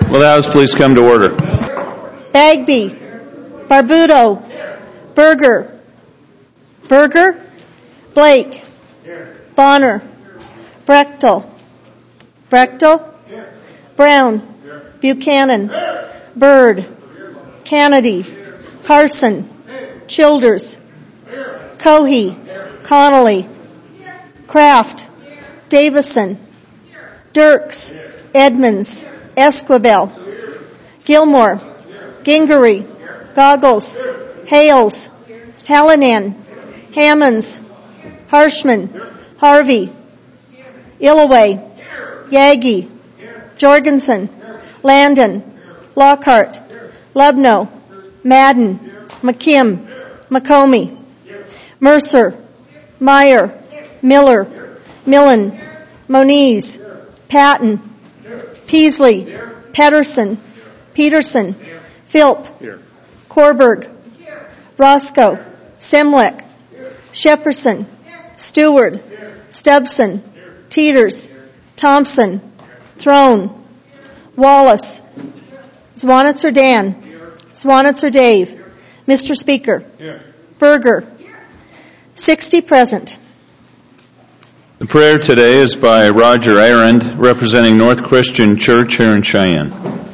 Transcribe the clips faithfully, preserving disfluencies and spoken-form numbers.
Will the House please come to order? Bagby. Barbuto. Berger. Berger. Blake. Bonner. Brechtel. Brechtel. Brown. Buchanan. Byrd. Kennedy. Carson. Childers. Cohey. Connolly. Kraft. Davison. Dirks. Edmonds. Esquivel. Gilmore. Gingery. Goggles. Hales. Hallinan. Hammonds. Harshman. Harvey. Illaway. Yagi. Jorgensen. Landon. Lockhart. Lubno. Madden. McKim. McComey. Mercer. Meyer. Miller. Millen. Moniz. Patton. Peasley. Pedersen. Peterson. Philp. Korberg. Roscoe. Semlek. Shepperson. Stewart. Stubson. Teeters. Thompson. Throne. Wallace. Zwanitzer Dan. Zwanitzer Dave. Mister Speaker. Berger. sixty present. The prayer today is by Roger Arend, representing North Christian Church here in Cheyenne.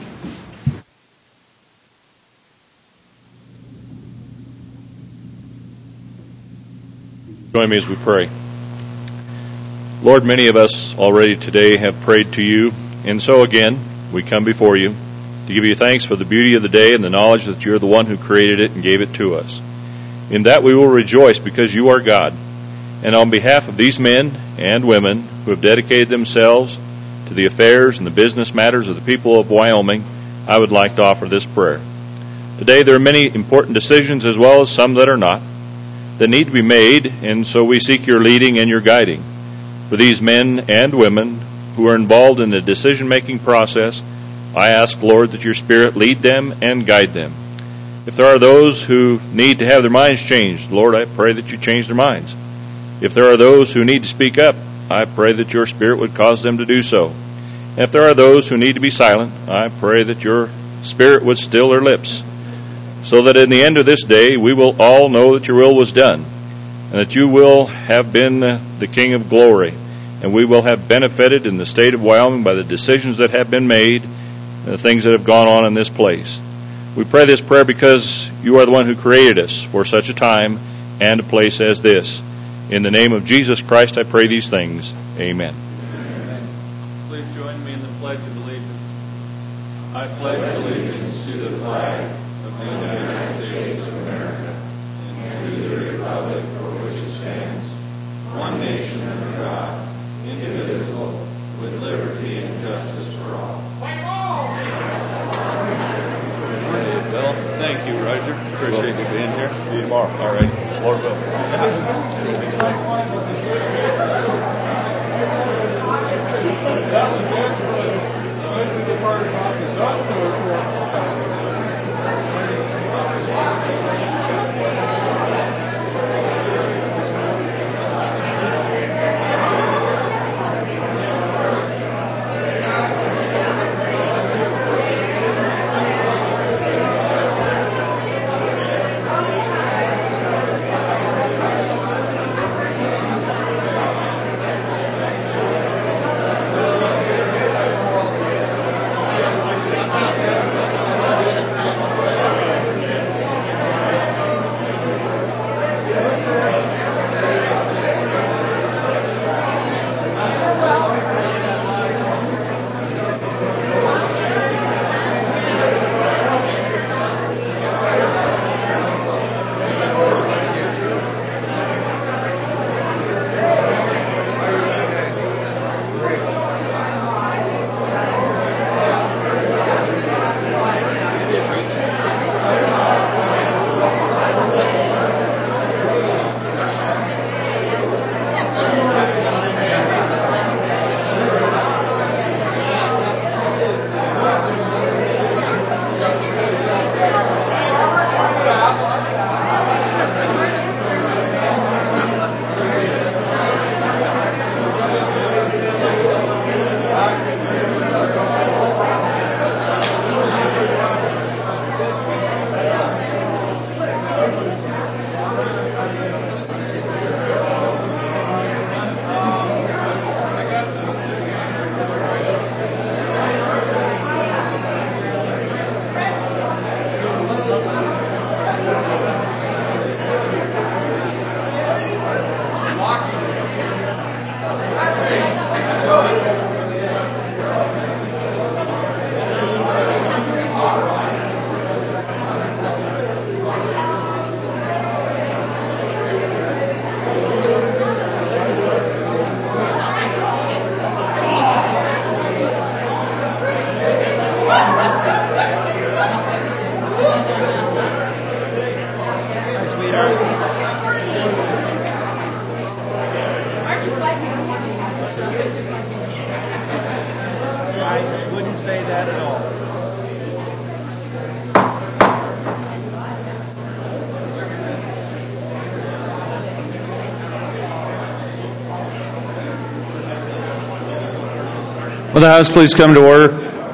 Join me as we pray. Lord, many of us already today have prayed to you, and so again, we come before you to give you thanks for the beauty of the day and the knowledge that you're the one who created it and gave it to us. In that we will rejoice because you are God. And on behalf of these men and women who have dedicated themselves to the affairs and the business matters of the people of Wyoming, I would like to offer this prayer. Today there are many important decisions, as well as some that are not, that need to be made, and so we seek your leading and your guiding. For these men and women who are involved in the decision-making process, I ask, Lord, that your Spirit lead them and guide them. If there are those who need to have their minds changed, Lord, I pray that you change their minds. If there are those who need to speak up, I pray that your Spirit would cause them to do so. And if there are those who need to be silent, I pray that your Spirit would still their lips, so that in the end of this day we will all know that your will was done, and that you will have been the King of glory, and we will have benefited in the state of Wyoming by the decisions that have been made and the things that have gone on in this place. We pray this prayer because you are the one who created us for such a time and a place as this. In the name of Jesus Christ, I pray these things. Amen. Amen. Please join me in the Pledge of Allegiance. I pledge allegiance to the flag of the United States of America and to the republic for which it stands, one nation under God, indivisible, with liberty and justice for all. Well, thank you, Roger. Appreciate you being here. See you tomorrow. All right. Lord willing. That was excellent, especially the part about the ducks over there. had it all. Will the House please come to order?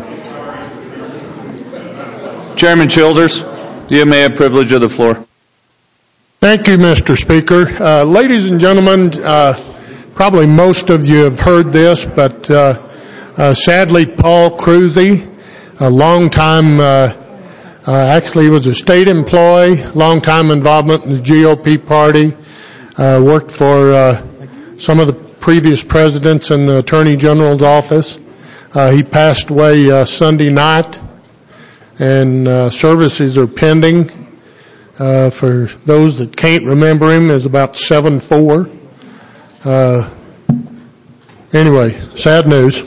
Chairman Childers, you may have privilege of the floor. Thank you, Mister Speaker. Uh, ladies and gentlemen, uh, probably most of you have heard this, but uh, uh, sadly, Paul Kruse, a long-time, uh, uh, actually he was a state employee, long-time involvement in the G O P party, uh, worked for uh, some of the previous presidents in the Attorney General's office. Uh, he passed away uh, Sunday night, and uh, services are pending. Uh, for those that can't remember him, is about seven four. Uh, anyway, sad news.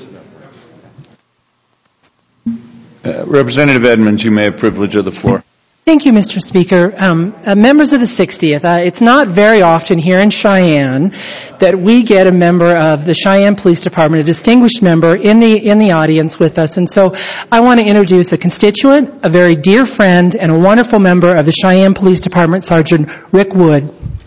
Uh, Representative Edmonds, you may have privilege of the floor. Thank you, Mister Speaker. Um, uh, members of the sixtieth, uh, it's not very often here in Cheyenne that we get a member of the Cheyenne Police Department, a distinguished member, in the in the audience with us. And so I want to introduce a constituent, a very dear friend, and a wonderful member of the Cheyenne Police Department, Sergeant Rick Wood.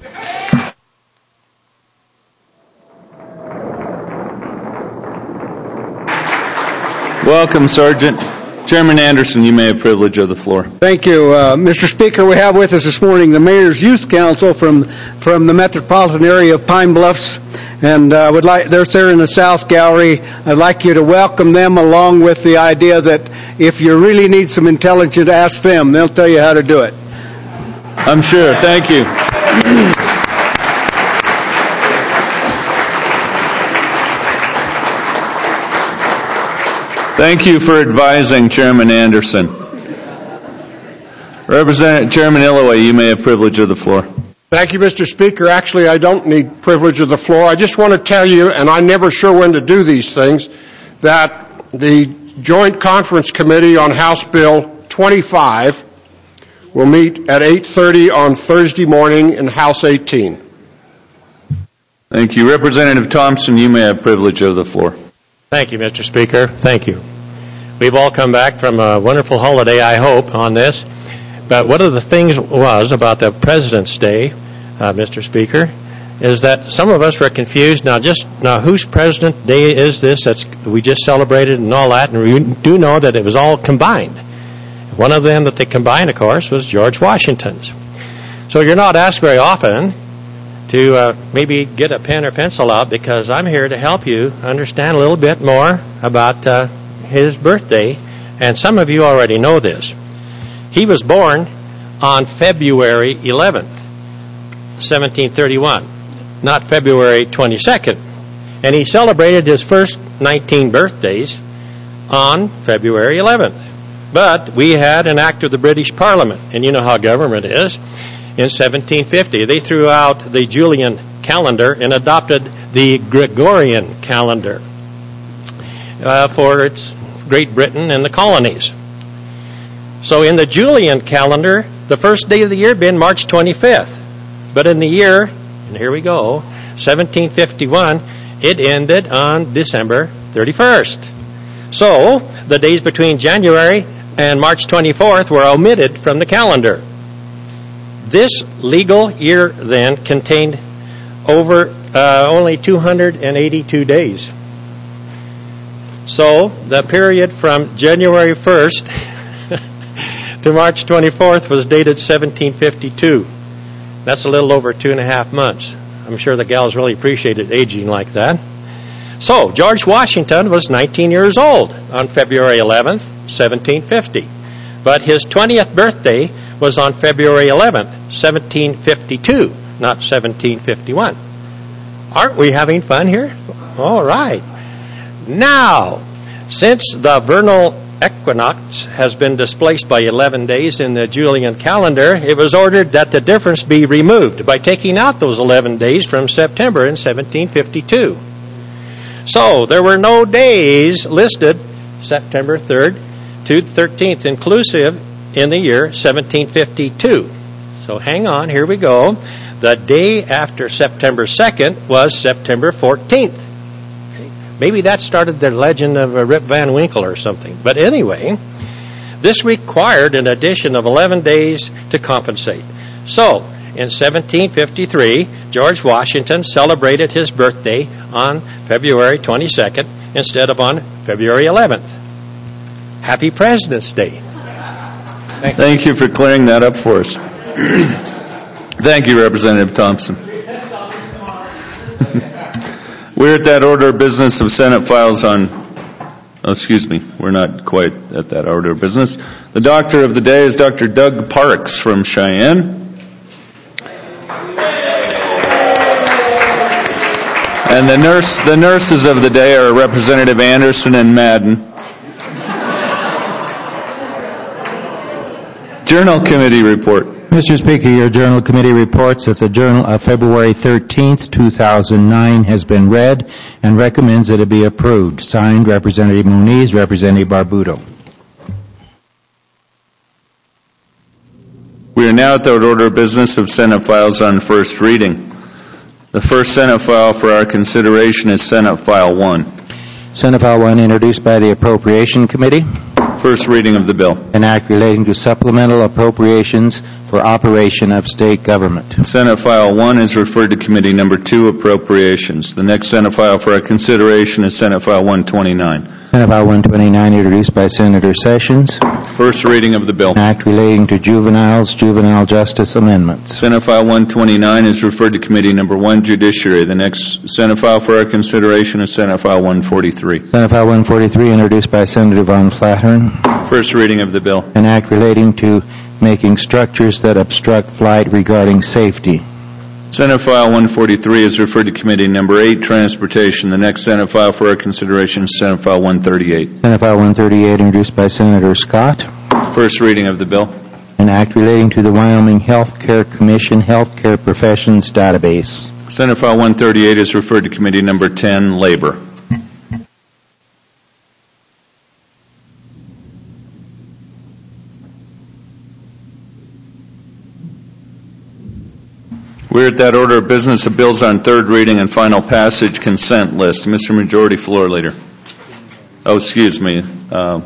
Welcome, Sergeant. Chairman Anderson, you may have privilege of the floor. Thank you, uh, Mister Speaker. We have with us this morning the Mayor's Youth Council from from the metropolitan area of Pine Bluffs, and uh, would like they're there in the South Gallery. I'd like you to welcome them, along with the idea that if you really need some intelligence, ask them. They'll tell you how to do it. I'm sure. Thank you. Thank you for advising Chairman Anderson. Representative Chairman Illaway, you may have privilege of the floor. Thank you, Mister Speaker. Actually, I don't need privilege of the floor. I just want to tell you, and I'm never sure when to do these things, that the Joint Conference Committee on House Bill twenty-five will meet at eight thirty on Thursday morning in House eighteen. Thank you. Representative Thompson, you may have privilege of the floor. Thank you, Mister Speaker. Thank you. We've all come back from a wonderful holiday, I hope, on this. But one of the things was about the President's Day, uh, Mister Speaker, is that some of us were confused. Now, just now, whose President Day is this? That's we just celebrated and all that, and we do know that it was all combined. One of them that they combined, of course, was George Washington's. So you're not asked very often to uh, maybe get a pen or pencil out, because I'm here to help you understand a little bit more about uh, his birthday, and some of you already know this. He was born on February eleventh, seventeen thirty-one, not February twenty-second, and he celebrated his first nineteen birthdays on February eleventh. But we had an act of the British Parliament, and you know how government is. In seventeen fifty, they threw out the Julian calendar and adopted the Gregorian calendar uh, for its Great Britain and the colonies. So in the Julian calendar, the first day of the year being March twenty-fifth. But in the year, and here we go, seventeen fifty-one, it ended on December thirty-first. So the days between January and March twenty-fourth were omitted from the calendar. This legal year then contained over uh, only two hundred eighty-two days. So the period from January first to March twenty-fourth was dated seventeen fifty-two. That's a little over two and a half months. I'm sure the gals really appreciated aging like that. So George Washington was nineteen years old on February eleventh, seventeen fifty. But his twentieth birthday was on February eleventh, seventeen fifty-two, not seventeen fifty-one. Aren't we having fun here? All right. Now, since the vernal equinox has been displaced by eleven days in the Julian calendar, it was ordered that the difference be removed by taking out those eleven days from September in seventeen fifty-two. So there were no days listed September third to thirteenth inclusive in the year seventeen fifty-two. So hang on, here we go. The day after September second was September fourteenth. Maybe that started the legend of uh, Rip Van Winkle or something. But anyway, this required an addition of eleven days to compensate. So, in seventeen fifty-three, George Washington celebrated his birthday on February twenty-second instead of on February eleventh. Happy President's Day. Thank you. Thank you for clearing that up for us. Thank you, Representative Thompson. We're at that order of business of Senate files on, oh, excuse me, we're not quite at that order of business. The doctor of the day is Doctor Doug Parks from Cheyenne. And the nurse, the nurses of the day are Representative Anderson and Madden. Journal Committee report. Mister Speaker, your Journal Committee reports that the Journal of February thirteenth, two thousand nine has been read and recommends that it be approved. Signed, Representative Moniz, Representative Barbuto. We are now at the order of business of Senate files on first reading. The first Senate file for our consideration is Senate File one. Senate File one, introduced by the Appropriation Committee. First reading of the bill. An act relating to supplemental appropriations for operation of state government. Senate File one is referred to Committee Number two, Appropriations. The next Senate file for our consideration is Senate File one twenty-nine. Senate File one twenty-nine, introduced by Senator Sessions. First reading of the bill. An act relating to juveniles, juvenile justice amendments. Senate File one twenty-nine is referred to Committee Number one, Judiciary. The next Senate file for our consideration is Senate File one forty-three. Senate File one forty-three, introduced by Senator Von Flattern. First reading of the bill. An act relating to making structures that obstruct flight regarding safety. Senate File one forty-three is referred to Committee Number eight, Transportation. The next Senate file for our consideration is Senate File one thirty-eight. Senate File one thirty-eight, introduced by Senator Scott. First reading of the bill. An act relating to the Wyoming Health Care Commission Health Care Professions Database. Senate File one thirty-eight is referred to Committee Number ten, Labor. We're at that order of business of bills on third reading and final passage consent list. Mister Majority Floor Leader. Oh, excuse me. Uh,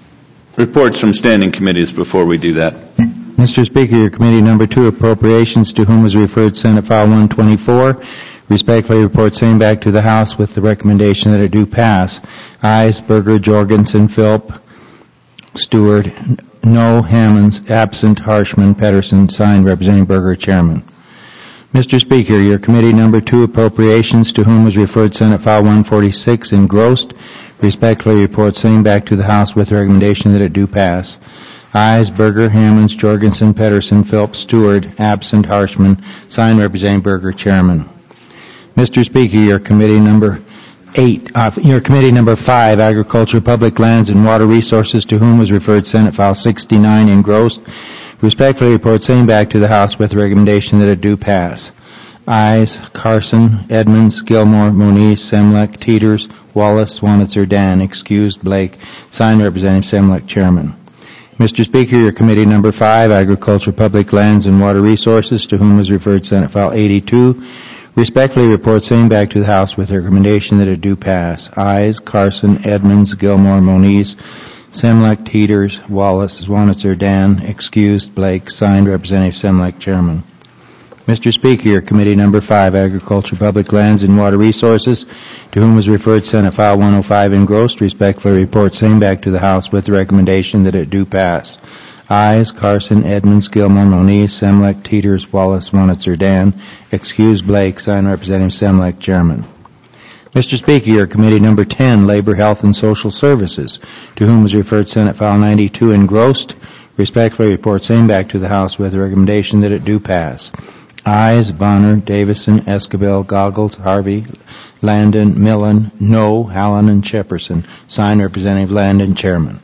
reports from standing committees before we do that. Mister Speaker, your committee number two, Appropriations, to whom was referred Senate File one twenty-four, respectfully report same back to the House with the recommendation that it do pass. Ayes, Berger, Jorgensen, Philp, Stewart, no, Hammonds, absent, Harshman, Pedersen, signed, Representative Berger, Chairman. Mister Speaker, your committee number two, Appropriations, to whom was referred Senate File one forty-six, engrossed, respectfully report same back to the House with the recommendation that it do pass. Ayes, Berger, Hammonds, Jorgensen, Pedersen, Phillips, Stewart, absent, Harshman, signed, Representative Berger, Chairman. Mister Speaker, your committee number eight, uh, your committee number five, Agriculture, Public Lands, and Water Resources, to whom was referred Senate File sixty-nine, engrossed, respectfully report same back to the House with the recommendation that it do pass. Ayes, Carson, Edmonds, Gilmore, Moniz, Semlek, Teeters, Wallace, Swanitzer, Dan, excused, Blake, signed, Representative Semlek, Chairman. Mister Speaker, your committee number five, Agriculture, Public Lands, and Water Resources, to whom was referred Senate File eighty-two, respectfully report same back to the House with the recommendation that it do pass. Ayes, Carson, Edmonds, Gilmore, Moniz, Semlek, Teeters, Wallace, Swanitzer, Dan, excused, Blake, signed, Representative Semlek, Chairman. Mister Speaker, your committee number five, Agriculture, Public Lands, and Water Resources, to whom was referred Senate File one oh five, engrossed, respectfully report same back to the House with the recommendation that it do pass. Ayes, Carson, Edmonds, Gilmore, Moniz, Semlek, Teeters, Wallace, Swanitzer, Dan, excused, Blake, signed, Representative Semlek, Chairman. Mister Speaker, your committee number ten, Labor, Health, and Social Services, to whom was referred Senate File ninety-two, engrossed, respectfully report same back to the House with the recommendation that it do pass. Ayes, Bonner, Davison, Esquivel, Goggles, Harvey, Landon, Millen, no, Hallen, and Shepperson, signed, Representative Landon, Chairman.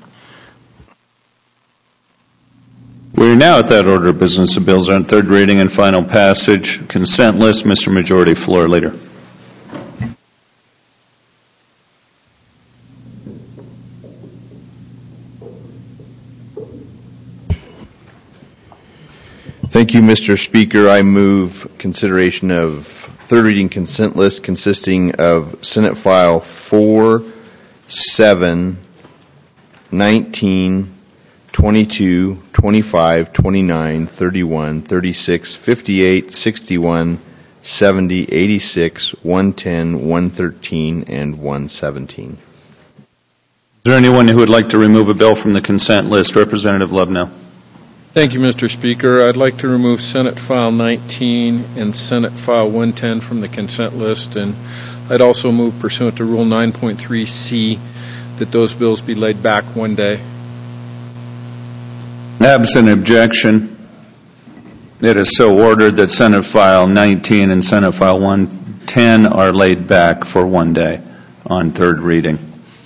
We are now at that order of business of bills on third reading and final passage consent list. Mister Majority Floor Leader. Thank you, Mister Speaker. I move consideration of third reading consent list consisting of Senate File four, seven, nineteen, twenty-two, twenty-five, twenty-nine, thirty-one, thirty-six, fifty-eight, sixty-one, seventy, eighty-six, one ten, one thirteen, and one seventeen. Is there anyone who would like to remove a bill from the consent list? Representative Lubnow. Thank you, Mister Speaker. I'd like to remove Senate File nineteen and Senate File one ten from the consent list, and I'd also move pursuant to Rule nine point three C that those bills be laid back one day. Absent objection, it is so ordered that Senate File nineteen and Senate File one ten are laid back for one day on third reading.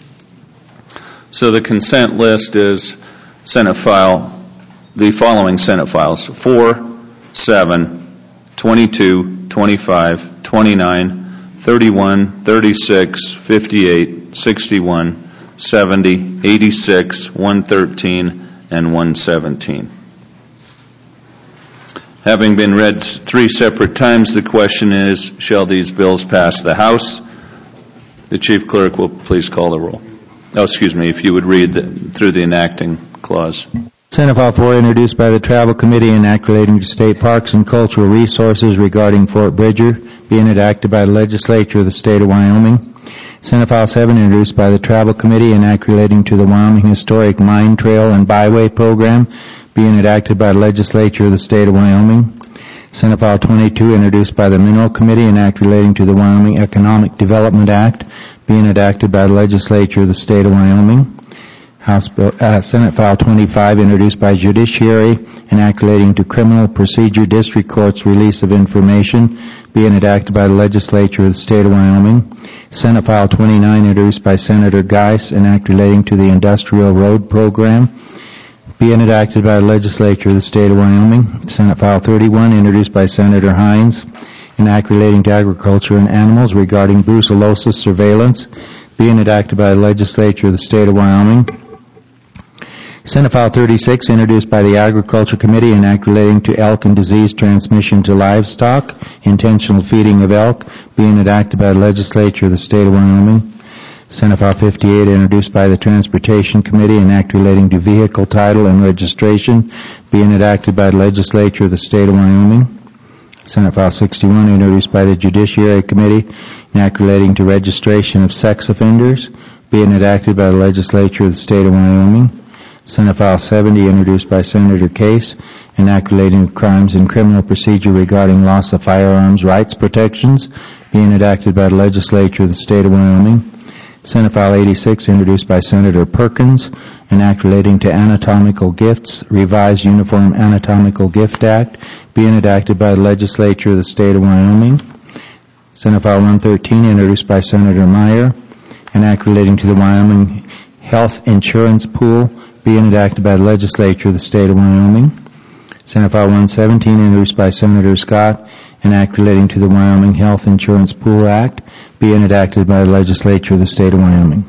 So the consent list is Senate File, the following Senate files: four, seven, twenty-two, twenty-five, twenty-nine, thirty-one, thirty-six, fifty-eight, sixty-one, seventy, eighty-six, one thirteen, and one seventeen. Having been read three separate times, the question is, shall these bills pass the House? The Chief Clerk will please call the roll. Oh, excuse me, if you would read the, through the enacting clause. Senate File four, introduced by the Travel Committee, an act relating to state parks and cultural resources regarding Fort Bridger, being enacted by the legislature of the state of Wyoming. Senate File seven, introduced by the Travel Committee, an act relating to the Wyoming Historic Mine Trail and Byway Program, being enacted by the legislature of the state of Wyoming. Senate File twenty-two, introduced by the Mineral Committee, an act relating to the Wyoming Economic Development Act, being enacted by the legislature of the state of Wyoming. House Bill, uh, Senate File twenty-five, introduced by Judiciary, an act relating to Criminal Procedure District Court's release of information, being enacted by the legislature of the state of Wyoming. Senate File twenty-nine, introduced by Senator Geis, an act relating to the Industrial Road Program, being enacted by the legislature of the state of Wyoming. Senate File thirty-one, introduced by Senator Hines, an act relating to agriculture and animals regarding brucellosis surveillance, being enacted by the legislature of the state of Wyoming. Senate File thirty-six, introduced by the Agriculture Committee, an act relating to elk and disease transmission to livestock, intentional feeding of elk, being enacted by the legislature of the state of Wyoming. Senate File fifty-eight, introduced by the Transportation Committee, an act relating to vehicle title and registration, being enacted by the legislature of the state of Wyoming. Senate File sixty-one, introduced by the Judiciary Committee, an act relating to registration of sex offenders, being enacted by the legislature of the state of Wyoming. Senate File seventy, introduced by Senator Case, an act relating to crimes and criminal procedure regarding loss of firearms rights protections, being enacted by the legislature of the state of Wyoming. Senate File eighty-six, introduced by Senator Perkins, an act relating to anatomical gifts, revised Uniform Anatomical Gift Act, being enacted by the legislature of the state of Wyoming. Senate File one thirteen, introduced by Senator Meyer, an act relating to the Wyoming Health Insurance Pool, being enacted by the legislature of the state of Wyoming. Senate File one seventeen, introduced by Senator Scott, an act relating to the Wyoming Health Insurance Pool Act, being enacted by the legislature of the state of Wyoming.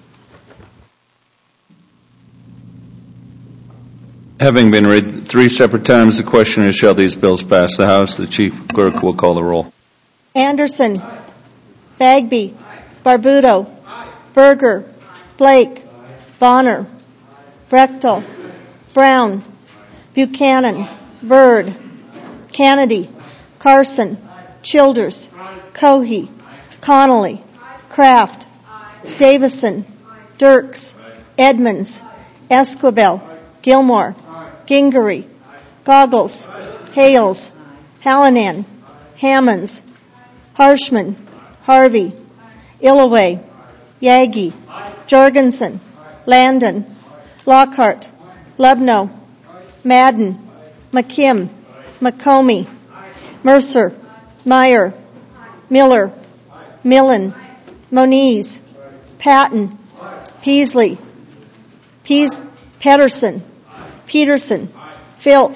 Having been read three separate times, the question is, shall these bills pass the House? The Chief Clerk will call the roll. Anderson. Bagby. Barbuto. Berger. Blake. Bonner. Brechtel. Brown. Buchanan. Byrd. Kennedy. Carson. Childers. Cohey. Connolly. Kraft. Davison. Dirks. Edmonds. Esquivel. Gilmore. Gingery. Goggles. Hales. Hallinan. Hammonds. Harshman. Harvey. Illaway. Yagi. Jorgensen. Landon. Lockhart. Lubnow. Madden. McKim. McComey. Mercer. Meyer. Miller. Millen. Moniz. Patton. Peasley. Peas- Pedersen. Peterson. Philp.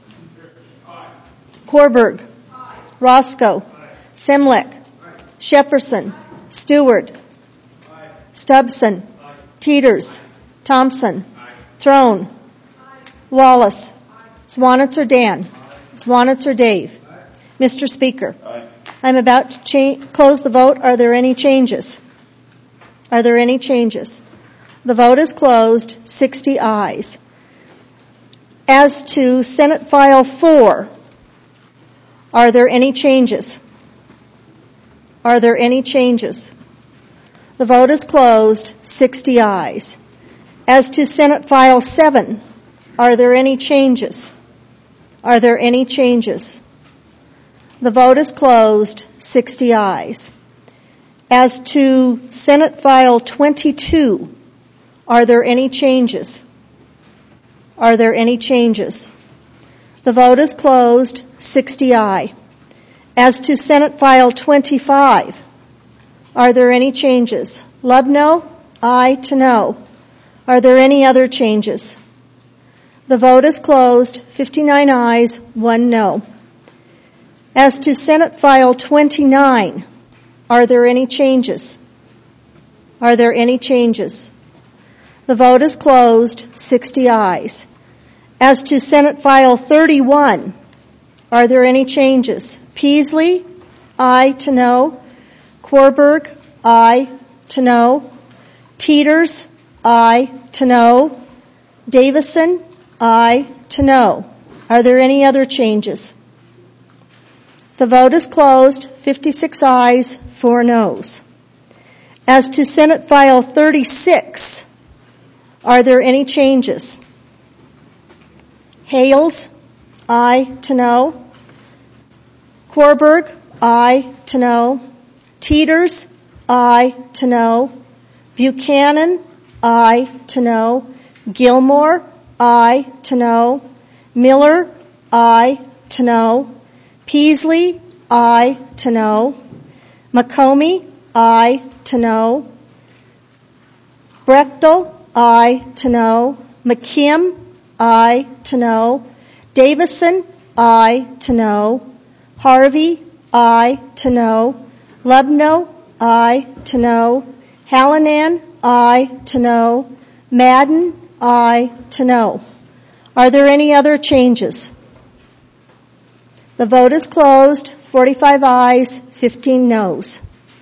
Korberg. Roscoe. Simlick. Shepperson. Stewart. Stubson. Teeters. Thompson. Throne. Wallace. Swanitzer Dan. Swanitzer Dave. Mister Speaker, I'm about to cha- close the vote. Are there any changes? Are there any changes? The vote is closed. sixty ayes. As to Senate File four, are there any changes? Are there any changes? The vote is closed. sixty ayes. As to Senate File seven, are there any changes? Are there any changes? The vote is closed. sixty ayes. As to Senate File twenty-two, are there any changes? Are there any changes? The vote is closed. sixty ayes. As to Senate File twenty-five, are there any changes? Lubno, aye to no. Are there any other changes? The vote is closed. fifty-nine ayes, one no. As to Senate File twenty-nine, are there any changes? Are there any changes? The vote is closed. sixty ayes. As to Senate File thirty-one, are there any changes? Peasley, aye to no. Korberg, aye to no. Teeters, aye to no. Davison, aye to no. Are there any other changes? The vote is closed. fifty-six ayes, four noes. As to Senate File thirty-six, are there any changes? Hales, aye to no. Korberg, aye to no. Teeters, aye to no. Buchanan, aye to no. Gilmore, aye to no. Miller, aye to no. Peasley, aye to no. McComey, aye to no. Brechtel, aye to no. McKim, aye to no. Davison, aye to no. Harvey, aye to no. Lubno, aye to no. Hallinan, aye to no. Madden, aye to no. Are there any other changes? The vote is closed. forty-five ayes, fifteen noes.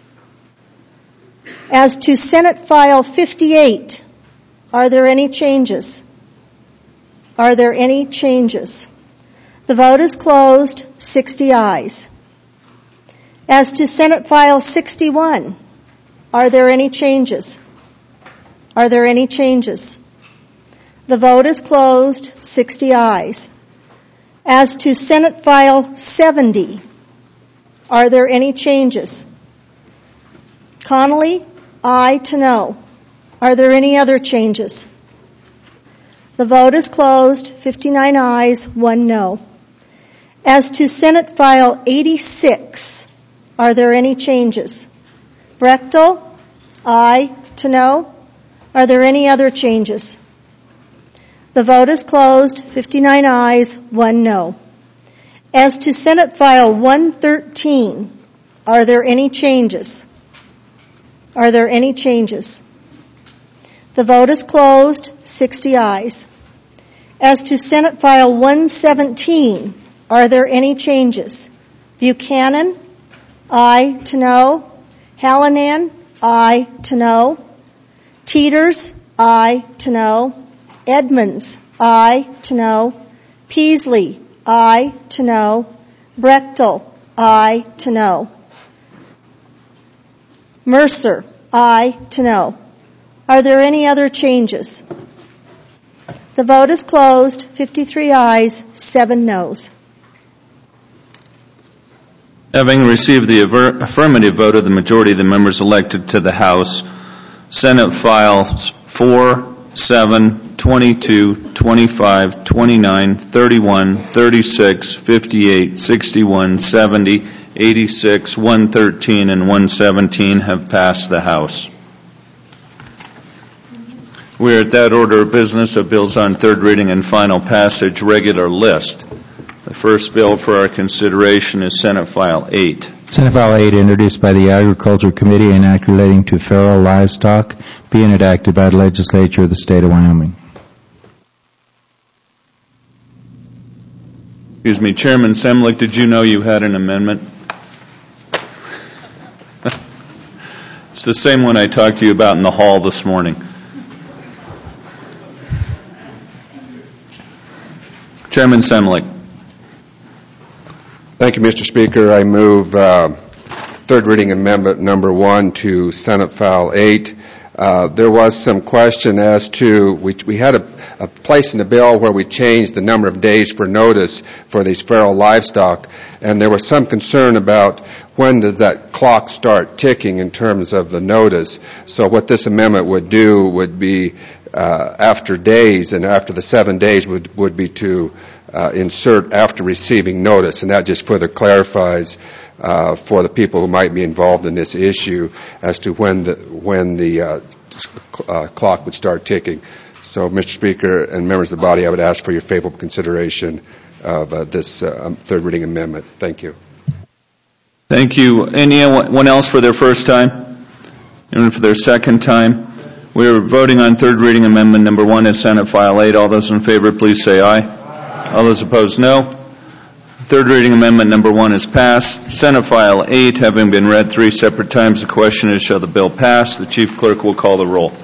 As to Senate File fifty-eight, are there any changes? Are there any changes? The vote is closed. sixty ayes. As to Senate File sixty-one, are there any changes? Are there any changes? The vote is closed. sixty ayes. As to Senate File seventy, are there any changes? Connolly, aye to no. Are there any other changes? The vote is closed. fifty-nine ayes, one no. As to Senate File eighty-six, are there any changes? Brechtel, aye to no. Are there any other changes? The vote is closed. fifty-nine ayes, one no. As to Senate File one thirteen, are there any changes? Are there any changes? The vote is closed. sixty ayes. As to Senate File one seventeen, are there any changes? Buchanan, aye to no. Hallinan, aye to no. Teeters, aye to no. Edmonds, aye to no. Peasley, aye to no. Brechtel, aye to no. Mercer, aye to no. Are there any other changes? The vote is closed. fifty-three ayes, seven noes. Having received the aver- affirmative vote of the majority of the members elected to the House, Senate Files four, seven, twenty-two, twenty-five, twenty-nine, thirty-one, thirty-six, fifty-eight, sixty-one, seventy, eighty-six, one thirteen, and one seventeen have passed the House. We are at that order of business of bills on third reading and final passage, regular list. The first bill for our consideration is Senate File eight. Senate File eight, introduced by the Agriculture Committee, an act relating to feral livestock, being enacted by the legislature of the state of Wyoming. Excuse me, Chairman Semlich, did you know you had an amendment? It's the same one I talked to you about in the hall this morning. Chairman Semlik. Thank you, Mister Speaker. I move uh, third reading amendment number one to Senate File eight. Uh, there was some question as to, we, we had a, a place in the bill where we changed the number of days for notice for these feral livestock, and there was some concern about when does that clock start ticking in terms of the notice. So what this amendment would do would be uh, after days, and after the seven days would, would be to uh, insert after receiving notice, and that just further clarifies uh, for the people who might be involved in this issue as to when the, when the uh, uh, clock would start ticking. So, Mister Speaker and members of the body, I would ask for your favorable consideration of uh, this uh, third reading amendment. Thank you. Thank you. Anyone else for their first time? Anyone for their second time? We are voting on third reading amendment number one in Senate File eight. All those in favor, please say aye. Aye. All those opposed, no. Third reading amendment number one is passed. Senate File eight, having been read three separate times, the question is, shall the bill pass? The Chief Clerk will call the roll.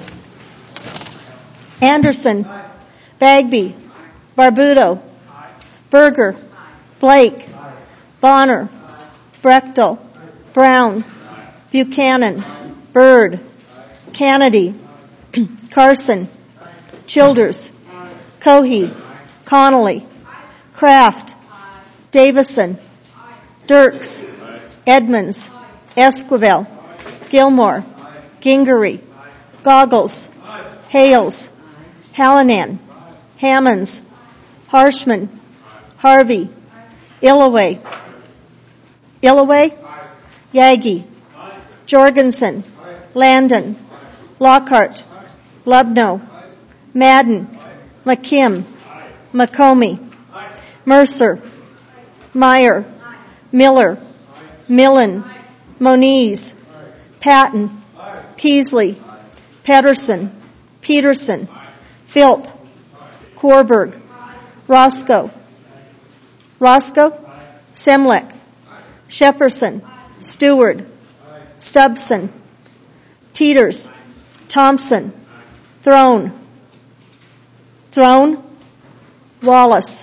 Anderson. Bagby. Barbuto. Berger. Blake. Bonner. Brechtel. Brown. Buchanan. Byrd. Kennedy. Carson. Childers. Cohey. Connolly. Kraft. Davison. Dirks. Edmonds. Esquivel. Gilmore. Gingery. Goggles. Hales. Hallinan. Hammonds. Harshman. Harvey. Illaway. Illaway. Yagi. Jorgensen. Landon. Lockhart. Lubno. Madden. McKim. McComey. Mercer. Meyer. Miller. Millen. Moniz. Patton. Peasley. Pedersen. Peterson. Philp. Korberg. Roscoe. Roscoe. Semlek. Shepperson. Stewart. Stubson. Teeters. Thompson. Throne. Throne. Wallace.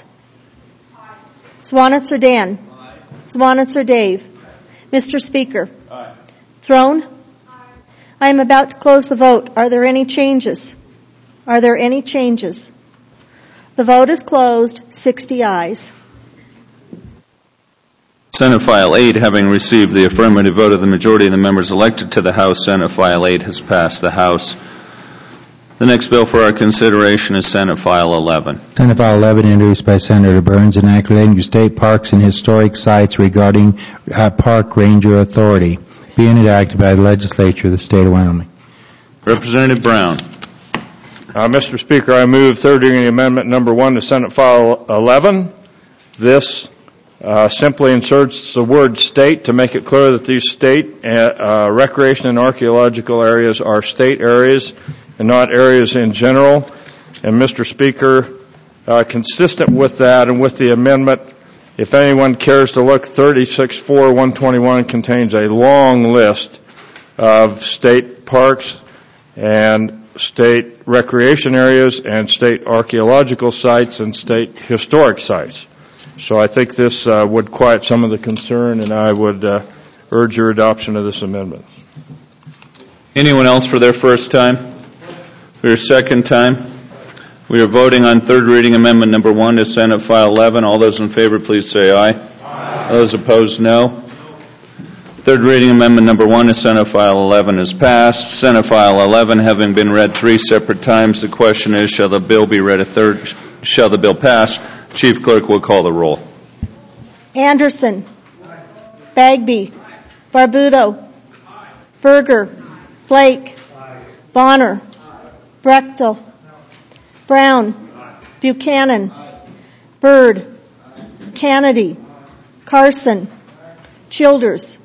Swanitzer Dan. Swanitzer Dave. Mister Speaker. Aye. Throne. I am about to close the vote. Are there any changes? Are there any changes? The vote is closed. sixty ayes. Senate File eight, having received the affirmative vote of the majority of the members elected to the House, Senate File eight has passed the House. The next bill for our consideration is Senate File eleven. Senate File eleven, introduced by Senator Burns, and Act relating to state parks and historic sites regarding uh, Park Ranger Authority, being enacted by the legislature of the state of Wyoming. Representative Brown. Uh, Mister Speaker, I move third reading amendment number one to Senate File eleven. This uh, simply inserts the word state to make it clear that these state uh, uh, recreation and archaeological areas are state areas and not areas in general. And Mister Speaker, uh, consistent with that and with the amendment, if anyone cares to look, thirty-six four one twenty-one contains a long list of state parks and state recreation areas and state archaeological sites and state historic sites. So I think this uh, would quiet some of the concern, and I would uh, urge your adoption of this amendment. Anyone else for their first time? For your second time? We are voting on third reading amendment number one to Senate File eleven. All those in favor, please say aye. Aye. Those opposed, no. Third reading amendment number one to Senate File eleven is passed. Senate File eleven having been read three separate times, the question is, shall the bill be read a third, shall the bill pass? Chief Clerk will call the roll. Anderson. Bagby. Barbuto. Berger. Blake. Bonner. Brechtel. Brown. Buchanan. Byrd. Kennedy. Carson. Childers.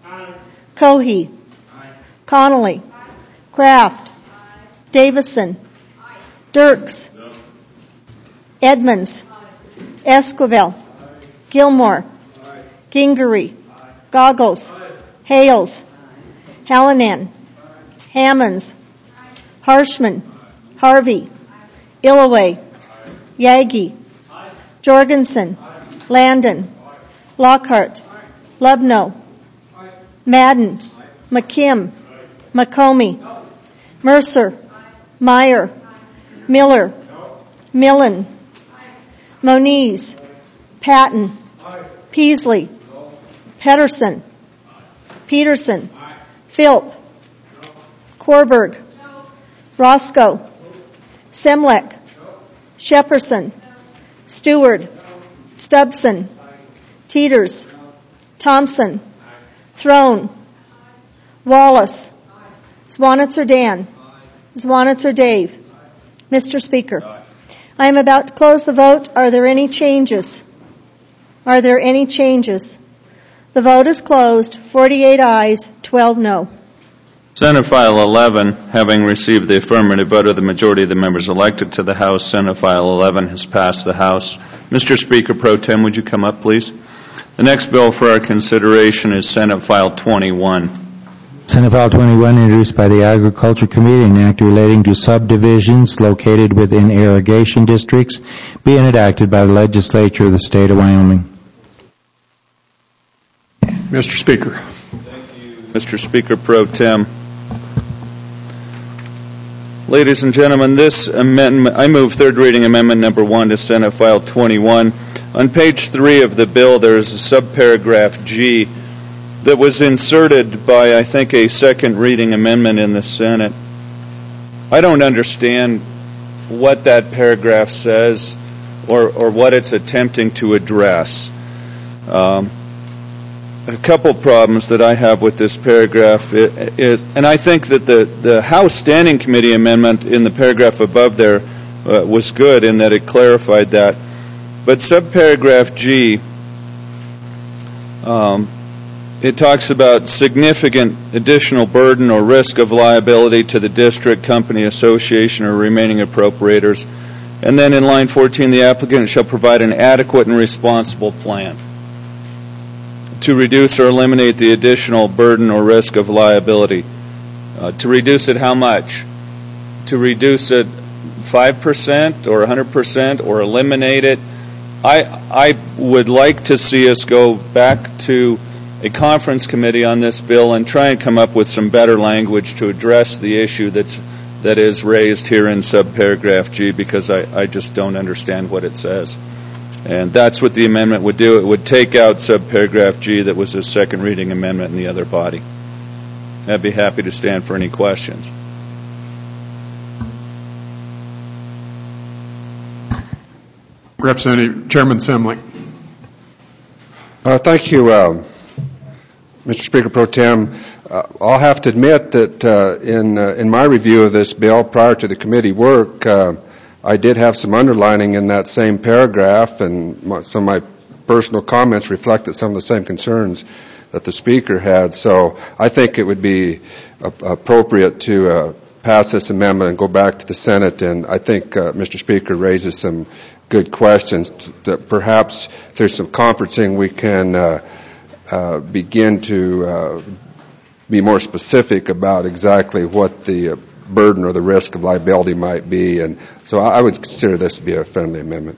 Cohey. Connolly. Kraft. Davison. Dirks. Edmonds. Esquivel. Gilmore. Gingery. Goggles. Hales. Hallinan. Hammonds. Harshman. Harvey. Illaway. Yagi. Jorgensen. Landon. Lockhart. Lubno. Madden. McKim. McComey. Mercer. Meyer. Miller. Millen. Moniz. Patton. Peasley. Pedersen. Peterson. Philp. Korberg. Roscoe. Semlek. Shepperson. Stewart. Stubson. Teeters. Thompson. Throne. Wallace. Swanitzer Dan. Swanitzer Dave. Mister Speaker, I am about to close the vote. Are there any changes? Are there any changes? The vote is closed. forty-eight ayes, twelve no. Senate File eleven, having received the affirmative vote of the majority of the members elected to the House, Senate File eleven has passed the House. Mister Speaker Pro Tem, would you come up, please? The next bill for our consideration is Senate File twenty-one. Senate File twenty-one, introduced by the Agriculture Committee, an act relating to subdivisions located within irrigation districts, being enacted by the legislature of the state of Wyoming. Mister Speaker. Thank you, Mister Speaker Pro Tem. Ladies and gentlemen, this amendment, I move third reading amendment number one to Senate File twenty-one. On page three of the bill, there is a subparagraph G that was inserted by, I think, a second reading amendment in the Senate. I don't understand what that paragraph says or, or what it's attempting to address. Um, a couple problems that I have with this paragraph is, and I think that the, the House Standing Committee amendment in the paragraph above there uh, was good in that it clarified that. But subparagraph G, um, it talks about significant additional burden or risk of liability to the district, company, association, or remaining appropriators. And then in line fourteen, the applicant shall provide an adequate and responsible plan to reduce or eliminate the additional burden or risk of liability. Uh, to reduce it how much? To reduce it five percent or one hundred percent or eliminate it? I, I would like to see us go back to a conference committee on this bill and try and come up with some better language to address the issue that's, that is raised here in subparagraph G, because I, I just don't understand what it says. And that's what the amendment would do. It would take out subparagraph G that was a second reading amendment in the other body. I'd be happy to stand for any questions. Representative Chairman Semlek. Uh, thank you, uh, Mister Speaker Pro Tem. Uh, I'll have to admit that uh, in uh, in my review of this bill prior to the committee work, uh, I did have some underlining in that same paragraph, and my, some of my personal comments reflected some of the same concerns that the Speaker had. So I think it would be uh, appropriate to uh, pass this amendment and go back to the Senate, and I think uh, Mister Speaker raises some good questions that perhaps there's some conferencing we can uh, uh, begin to uh, be more specific about exactly what the uh, burden or the risk of liability might be. And so I would consider this to be a friendly amendment.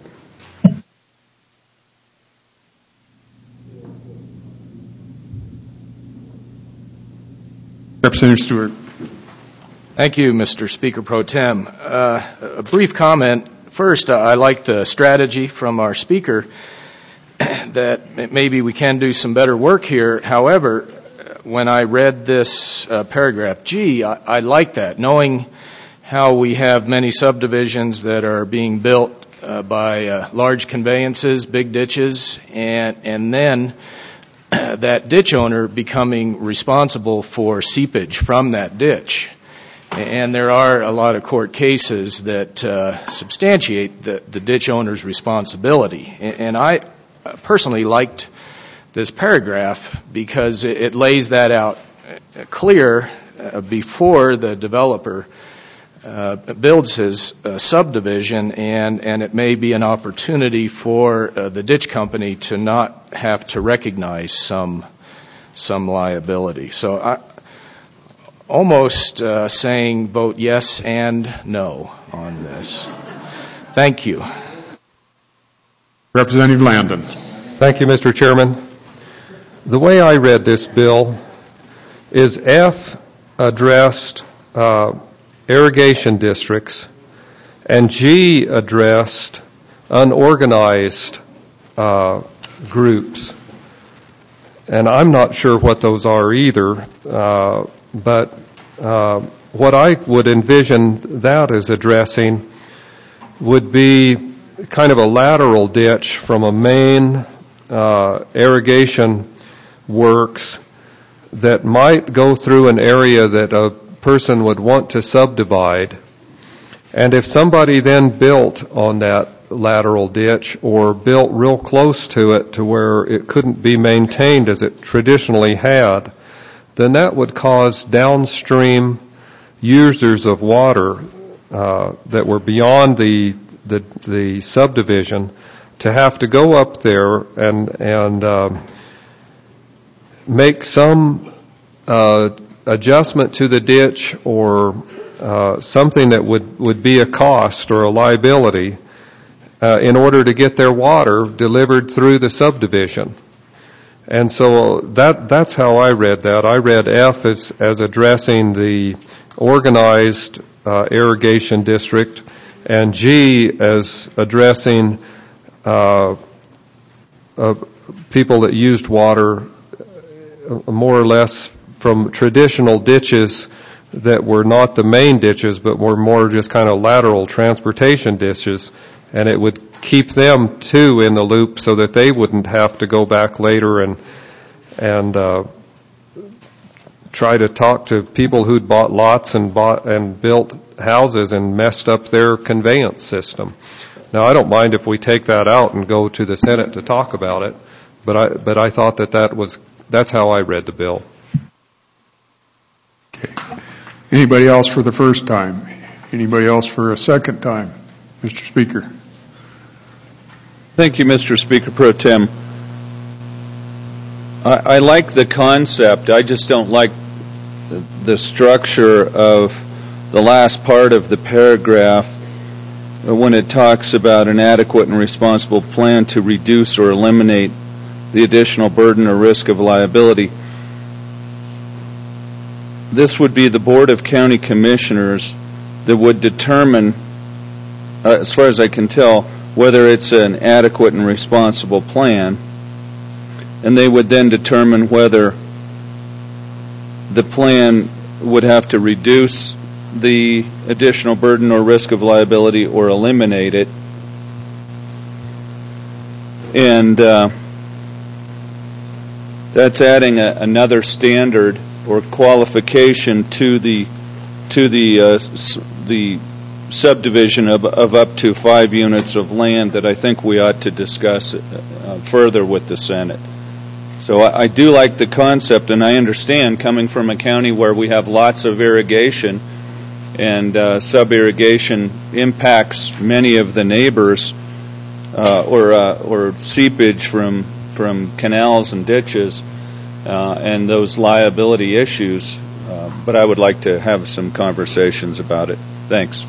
Representative Stewart. Thank you, Mister Speaker Pro Tem. Uh, a brief comment. First, uh, I like the strategy from our speaker that maybe we can do some better work here. However, when I read this uh, paragraph G, I, I like that, knowing how we have many subdivisions that are being built uh, by uh, large conveyances, big ditches, and, and then uh, that ditch owner becoming responsible for seepage from that ditch. And there are a lot of court cases that uh, substantiate the, the ditch owner's responsibility. And, and I personally liked this paragraph because it, it lays that out clear uh, before the developer uh, builds his uh, subdivision, and, and it may be an opportunity for uh, the ditch company to not have to recognize some some liability. So I almost uh, saying vote yes and no on this. Thank you. Representative Landon. Thank you, Mister Chairman. The way I read this bill is F addressed uh, irrigation districts and G addressed unorganized uh, groups. And I'm not sure what those are either, uh, but uh, what I would envision that as addressing would be kind of a lateral ditch from a main uh, irrigation works that might go through an area that a person would want to subdivide. And if somebody then built on that lateral ditch or built real close to it to where it couldn't be maintained as it traditionally had, then that would cause downstream users of water uh, that were beyond the, the the subdivision to have to go up there and and uh, make some uh, adjustment to the ditch or uh, something that would, would be a cost or a liability uh, in order to get their water delivered through the subdivision. And so that that's how I read that. I read F as, as addressing the organized uh, irrigation district and G as addressing uh, uh, people that used water more or less from traditional ditches that were not the main ditches but were more just kind of lateral transportation ditches, and it would keep them too in the loop so that they wouldn't have to go back later and and uh, try to talk to people who'd bought lots and bought and built houses and messed up their conveyance system. Now, I don't mind if we take that out and go to the Senate to talk about it, but I but I thought that that was that's how I read the bill. Okay. Anybody else for the first time? Anybody else for a second time? Mister Speaker. Thank you, Mister Speaker Pro Tem. I, I like the concept. I just don't like the, the structure of the last part of the paragraph when it talks about an adequate and responsible plan to reduce or eliminate the additional burden or risk of liability. This would be the Board of County Commissioners that would determine, uh, as far as I can tell, whether it's an adequate and responsible plan, and they would then determine whether the plan would have to reduce the additional burden or risk of liability or eliminate it. And uh, that's adding a, another standard or qualification to the to the uh, s- the subdivision of, of up to five units of land that I think we ought to discuss uh, further with the Senate. So I, I do like the concept, and I understand coming from a county where we have lots of irrigation and uh, sub-irrigation impacts many of the neighbors uh, or uh, or seepage from from canals and ditches uh, and those liability issues. Uh, but I would like to have some conversations about it. Thanks.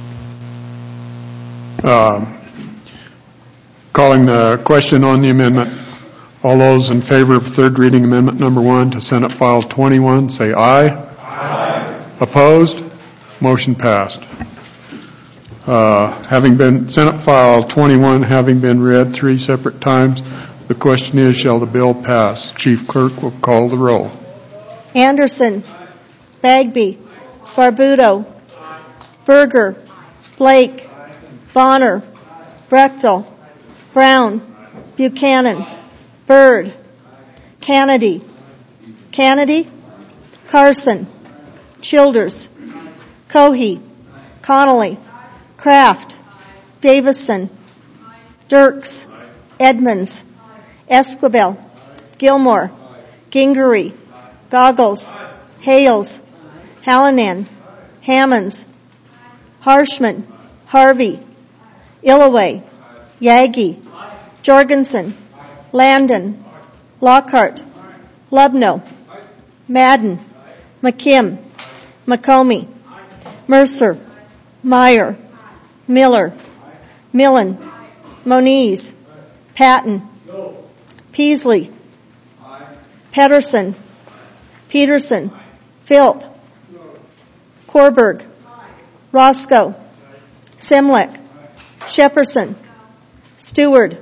Uh, calling the question on the amendment. All those in favor of third reading amendment number one to Senate File twenty-one, say aye. Aye. Opposed? Motion passed. Uh, having been Senate File twenty-one having been read three separate times, the question is, shall the bill pass? Chief Clerk will call the roll. Anderson, Bagby, Barbuto, Berger, Blake, Bonner, Brechtel, Brown, Buchanan, Byrd, Kennedy, Kennedy, Carson, Childers, Cohey, Connolly, Kraft, Davison, Dirks, Edmonds, Esquivel, Gilmore, Gingery, Goggles, Hales, Hallinan, Hammonds, Harshman, Harvey, Illaway, Yagi, Jorgensen, Landon, Lockhart, Lubno, Madden, McKim, McComey. Mercer. Meyer. Miller. Millen. Moniz. Patton. Peasley. Pedersen. Peterson. Philp. Korberg. Roscoe. Simlick. Shepperson. Stewart.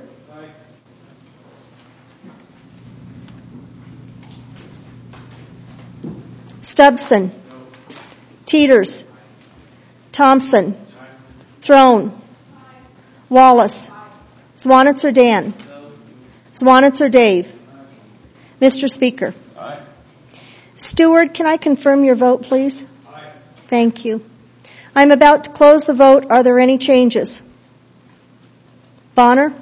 Stubson. Teeters. Thompson. Throne. Wallace. Zwanitzer Dan. Zwanitzer Dave. Mister Speaker. Aye. Stewart, can I confirm your vote, please? Aye. Thank you. I'm about to close the vote. Are there any changes? Bonner?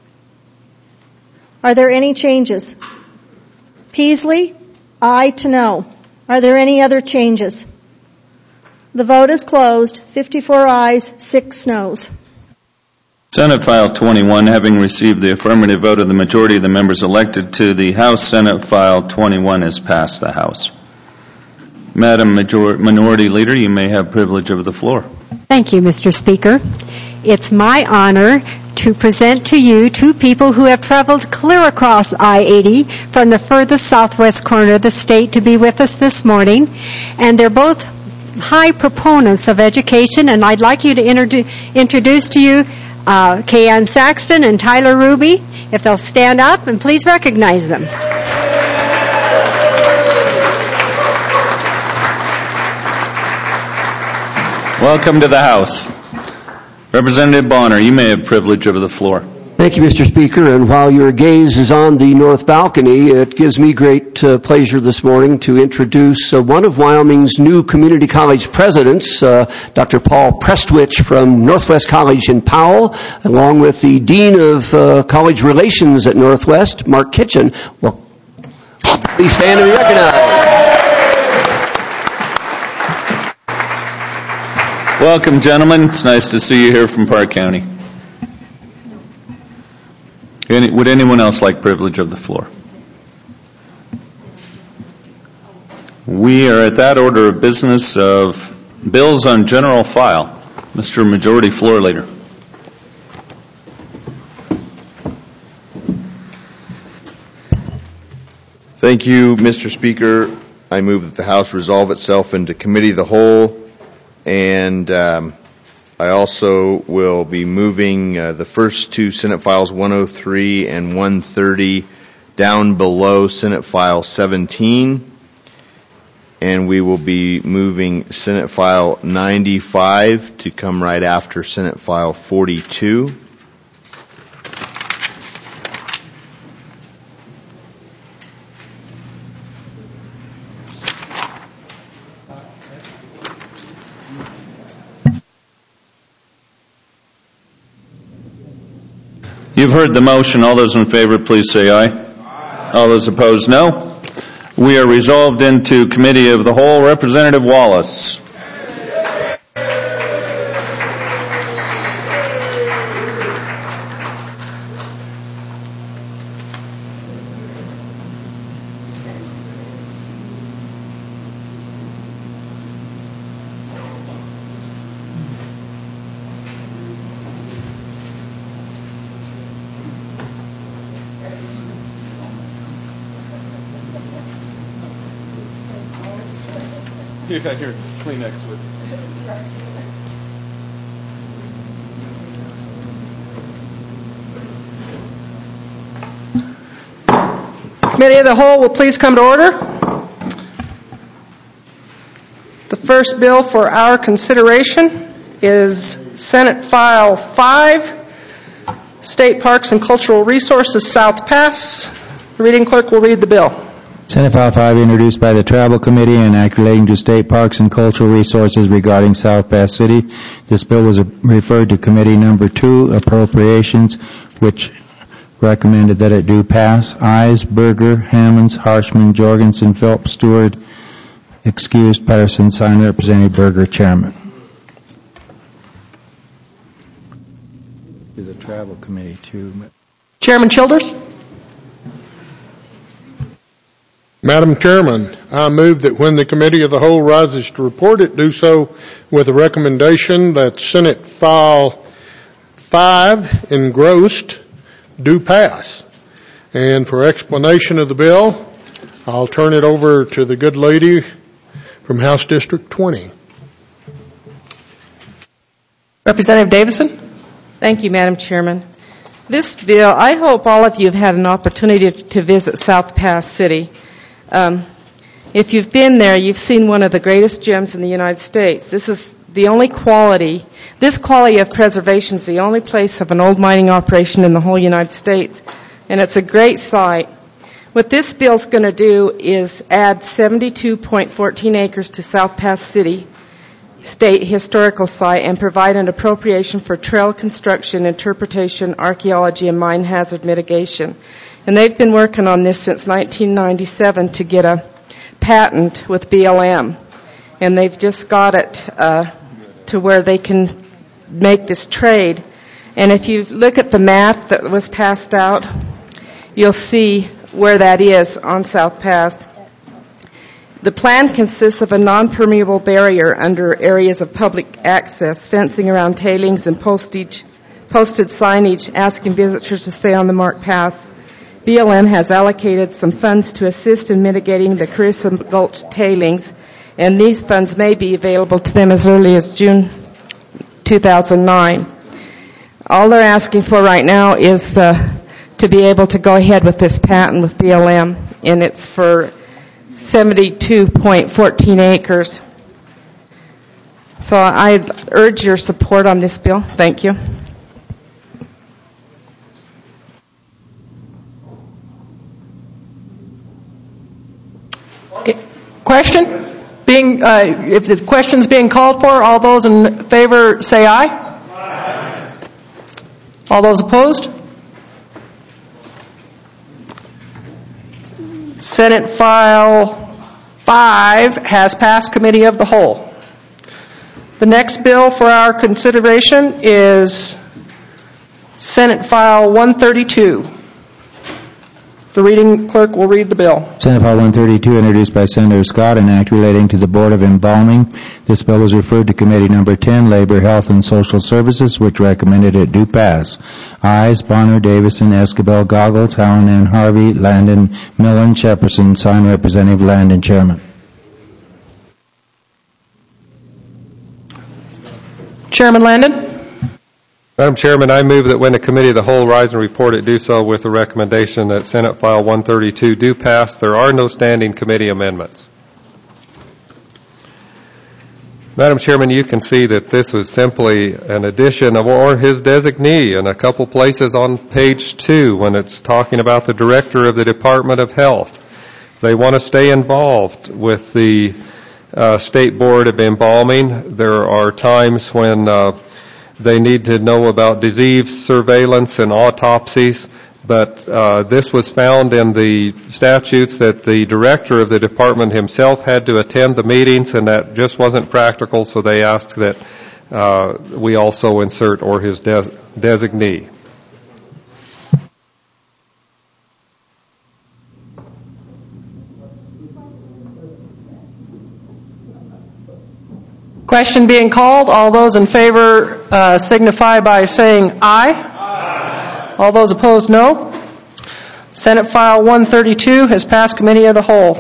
Are there any changes? Peasley? Aye to no. Are there any other changes? The vote is closed. fifty-four ayes, six noes. Senate File twenty-one, having received the affirmative vote of the majority of the members elected to the House, Senate File twenty-one has passed the House. Madam Major- Minority Leader, you may have privilege of the floor. Thank you, Mister Speaker. It's my honor to present to you two people who have traveled clear across I eighty from the furthest southwest corner of the state to be with us this morning. And they're both high proponents of education, and I'd like you to introdu- introduce to you uh, Kayann Saxton and Tyler Ruby, if they'll stand up and please recognize them. Welcome to the House. Representative Bonner, you may have privilege of the floor. Thank you, Mister Speaker. And while your gaze is on the north balcony, it gives me great uh, pleasure this morning to introduce uh, one of Wyoming's new community college presidents, uh, Doctor Paul Prestwich from Northwest College in Powell, along with the Dean of uh, College Relations at Northwest, Mark Kitchen. Well, please stand and be recognized. Welcome, gentlemen. It's nice to see you here from Park County. Any, would anyone else like privilege of the floor? We are at that order of business of bills on general file. Mister Majority Floor Leader. Thank you, Mister Speaker. I move that the House resolve itself into committee of the whole, and um, I also will be moving uh, the first two Senate Files one oh three and one thirty down below Senate File seventeen, and we will be moving Senate File ninety-five to come right after Senate File forty-two. You've heard the motion. All those in favor, please say aye. Aye. All those opposed, no. We are resolved into committee of the whole. Representative Wallace. You got your Kleenex with you. Committee of the Whole will please come to order. The first bill for our consideration is Senate File five, State Parks and Cultural Resources South Pass. The reading clerk will read the bill. Senate File five, introduced by the Travel Committee, and act relating to state parks and cultural resources regarding South Pass City. This bill was referred to Committee Number two, Appropriations, which recommended that it do pass. Ayes: Berger, Hammonds, Harshman, Jorgensen, Philp, Stewart. Excused: Pedersen. Signed, Representative Berger, Chairman. To the Travel Committee, too. Chairman Childers. Madam Chairman, I move that when the Committee of the Whole rises to report it, do so with a recommendation that Senate File five engrossed do pass. And for explanation of the bill, I'll turn it over to the good lady from House District twenty. Representative Davison. Thank you, Madam Chairman. This bill, I hope all of you have had an opportunity to visit South Pass City. Um, if you've been there, you've seen one of the greatest gems in the United States. This is the only quality, this quality of preservation is the only place of an old mining operation in the whole United States. And it's a great site. What this bill's going to do is add seventy-two point one four acres to South Pass City State Historical Site and provide an appropriation for trail construction, interpretation, archaeology, and mine hazard mitigation. And they've been working on this since nineteen ninety-seven to get a patent with B L M. And they've just got it uh, to where they can make this trade. And if you look at the map that was passed out, you'll see where that is on South Pass. The plan consists of a non-permeable barrier under areas of public access, fencing around tailings, and postage, posted signage asking visitors to stay on the marked paths. B L M has allocated some funds to assist in mitigating the Carissa Gulch tailings, and these funds may be available to them as early as June two thousand nine. All they're asking for right now is uh, to be able to go ahead with this patent with B L M, and it's for seventy-two point one four acres. So I urge your support on this bill. Thank you. Question? Being, uh, if the question's being called for, all those in favor say aye. Aye. All those opposed? Senate File five has passed Committee of the Whole. The next bill for our consideration is Senate File one thirty-two. The reading clerk will read the bill. Senate File one thirty-two, introduced by Senator Scott, an act relating to the Board of Embalming. This bill was referred to Committee Number ten, Labor, Health, and Social Services, which recommended it do pass. Ayes, Bonner, Davison, Escabel, Goggles, Hallinan, Harvey, Landon, Millen, Shepperson. Signed, Representative Landon, Chairman. Chairman Landon. Madam Chairman, I move that when the Committee of the Whole rise and report it, do so with the recommendation that Senate File one thirty-two do pass. There are no standing committee amendments. Madam Chairman, you can see that this is simply an addition of or his designee in a couple places on page two when it's talking about the Director of the Department of Health. They want to stay involved with the uh, State Board of Embalming. There are times when uh, they need to know about disease surveillance and autopsies, but uh, this was found in the statutes that the director of the department himself had to attend the meetings, and that just wasn't practical, so they asked that uh, we also insert or his des- designee. Question being called. All those in favor uh, signify by saying aye. Aye. All those opposed, no. Senate File one thirty-two has passed Committee of the Whole.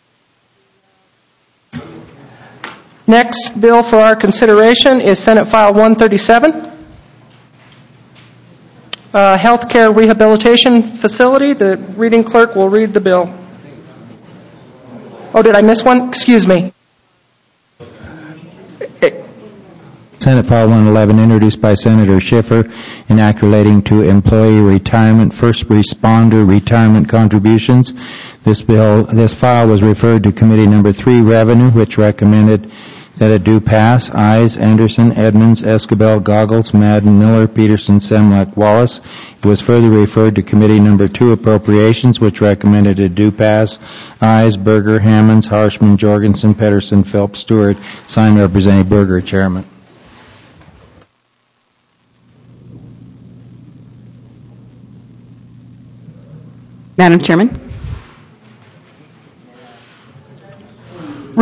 Next bill for our consideration is Senate File one thirty-seven. Uh, Healthcare Rehabilitation Facility. The reading clerk will read the bill. Oh, did I miss one? Excuse me. Senate File one eleven, introduced by Senator Schiffer, an act relating to employee retirement, first responder retirement contributions. This bill, this file was referred to Committee Number three, Revenue, which recommended that it do pass. Ayes, Anderson, Edmonds, Escabel, Goggles, Madden, Miller, Peterson, Semlek, Wallace. It was further referred to Committee Number two, Appropriations, which recommended it do pass. Ayes, Berger, Hammonds, Harshman, Jorgensen, Pedersen, Phelps, Stewart. Signed, Representative Berger, Chairman. Madam Chairman.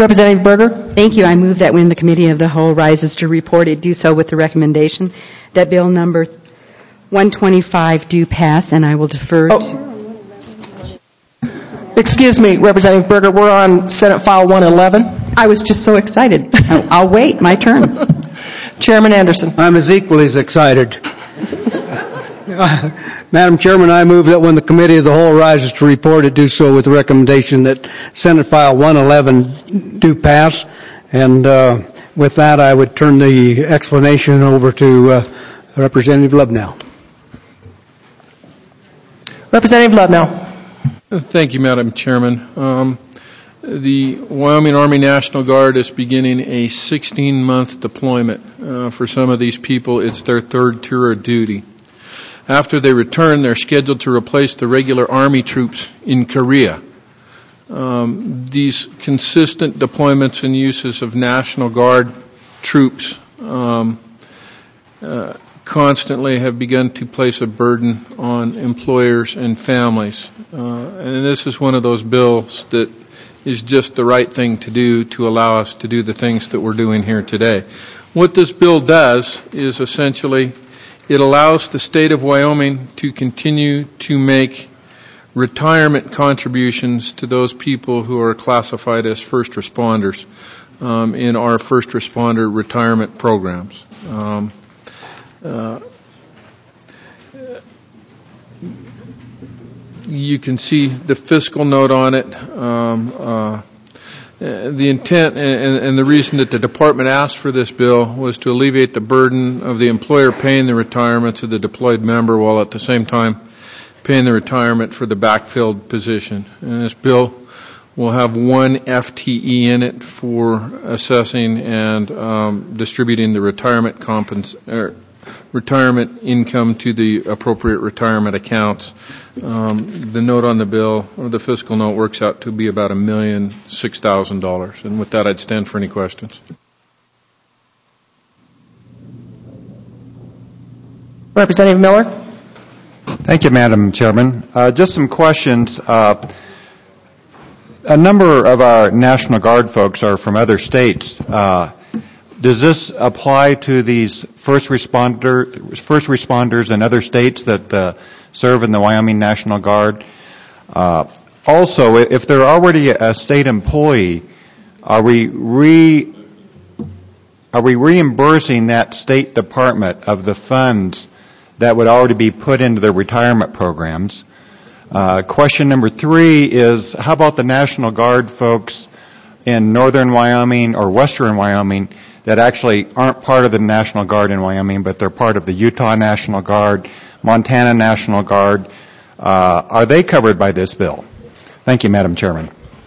Representative Berger. Thank you. I move that when the Committee of the Whole rises to report, it do so with the recommendation that Bill number one twenty-five do pass, and I will defer oh. to... Excuse me, Representative Berger, we're on Senate File one eleven. I was just so excited. I'll wait. My turn. Chairman Anderson. I'm as equally as excited. Madam Chairman, I move that when the Committee of the Whole rises to report, it do so with the recommendation that Senate File one eleven do pass. And uh, with that, I would turn the explanation over to uh, Representative Lubnow. Representative Lubnow. Thank you, Madam Chairman. Um, the Wyoming Army National Guard is beginning a sixteen-month deployment. Uh, for some of these people, it's their third tour of duty. After they return, they're scheduled to replace the regular Army troops in Korea. Um, these consistent deployments and uses of National Guard troops um, uh, constantly have begun to place a burden on employers and families. Uh, and this is one of those bills that is just the right thing to do to allow us to do the things that we're doing here today. What this bill does is essentially it allows the state of Wyoming to continue to make retirement contributions to those people who are classified as first responders um, in our first responder retirement programs. Um, uh, you can see the fiscal note on it. Um, uh, The intent and, and the reason that the department asked for this bill was to alleviate the burden of the employer paying the retirements of the deployed member while at the same time paying the retirement for the backfilled position. And this bill will have one F T E in it for assessing and um, distributing the retirement compens- er, retirement income to the appropriate retirement accounts. Um, the note on the bill, or the fiscal note, works out to be about a million six thousand dollars. And with that, I'd stand for any questions. Representative Miller. Thank you, Madam Chairman. Uh, just some questions. Uh, a number of our National Guard folks are from other states. Uh, Does this apply to these first responder, first responders in other states that uh, serve in the Wyoming National Guard? Uh, also, if they're already a state employee, are we re, are we reimbursing that state department of the funds that would already be put into their retirement programs? Uh, question number three is, how about the National Guard folks in northern Wyoming or western Wyoming that actually aren't part of the National Guard in Wyoming, but they're part of the Utah National Guard, Montana National Guard? Uh, are they covered by this bill? Thank you, Madam Chairman.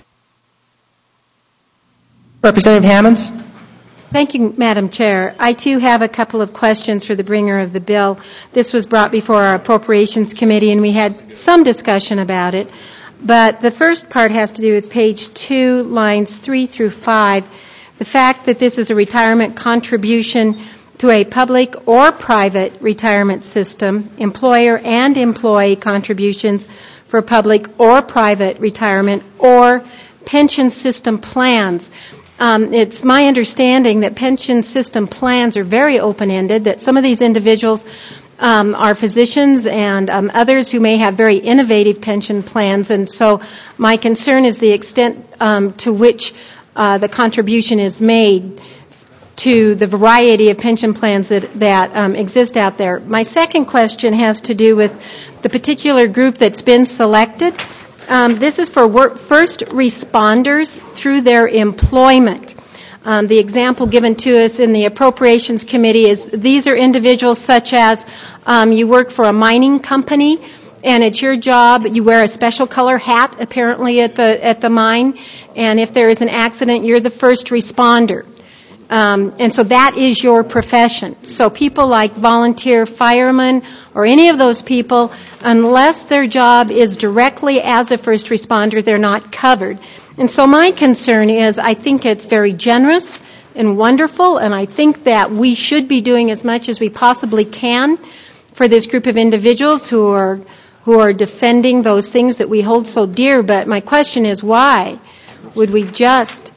Representative Hammonds. Thank you, Madam Chair. I, too, have a couple of questions for the bringer of the bill. This was brought before our Appropriations Committee, and we had some discussion about it. But the first part has to do with page two, lines three through five. The fact that this is a retirement contribution to a public or private retirement system, employer and employee contributions for public or private retirement, or pension system plans. Um, it's my understanding that pension system plans are very open-ended, that some of these individuals um, are physicians and um, others who may have very innovative pension plans. And so my concern is the extent um, to which Uh, the contribution is made to the variety of pension plans that, that um, exist out there. My second question has to do with the particular group that's been selected. Um, this is for work, first responders through their employment. Um, the example given to us in the Appropriations Committee is these are individuals such as um, you work for a mining company, and it's your job, you wear a special color hat apparently at the at the mine, and if there is an accident, you're the first responder. Um, and so that is your profession. So people like volunteer firemen or any of those people, unless their job is directly as a first responder, they're not covered. And so my concern is I think it's very generous and wonderful, and I think that we should be doing as much as we possibly can for this group of individuals who are who are defending those things that we hold so dear. But my question is, why would we just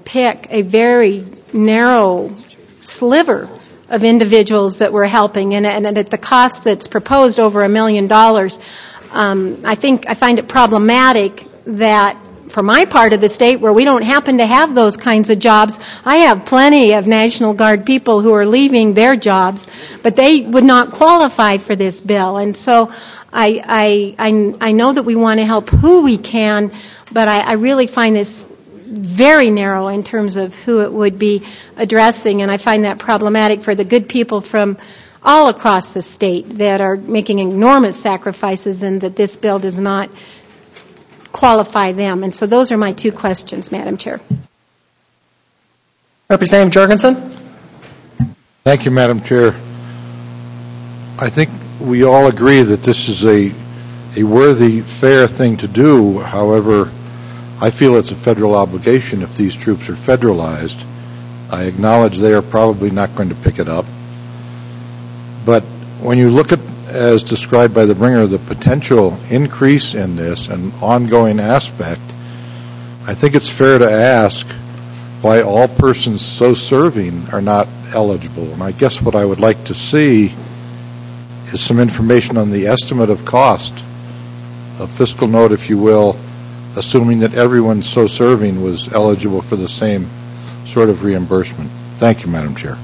pick a very narrow sliver of individuals that we're helping, and, and at the cost that's proposed over a million dollars. Um, I think I find it problematic that for my part of the state where we don't happen to have those kinds of jobs, I have plenty of National Guard people who are leaving their jobs, but they would not qualify for this bill. And so I, I, I, I know that we want to help who we can, but I, I really find this very narrow in terms of who it would be addressing, and I find that problematic for the good people from all across the state that are making enormous sacrifices, and that this bill does not qualify them. And so those are my two questions, Madam Chair. Representative Jorgensen. Thank you, Madam Chair. I think we all agree that this is a, a worthy, fair thing to do. However, I feel it's a federal obligation if these troops are federalized. I acknowledge they are probably not going to pick it up. But when you look at, as described by the bringer, the potential increase in this and ongoing aspect, I think it's fair to ask why all persons so serving are not eligible. And I guess what I would like to see is some information on the estimate of cost, a fiscal note, if you will, assuming that everyone so serving was eligible for the same sort of reimbursement. Thank you, Madam Chair.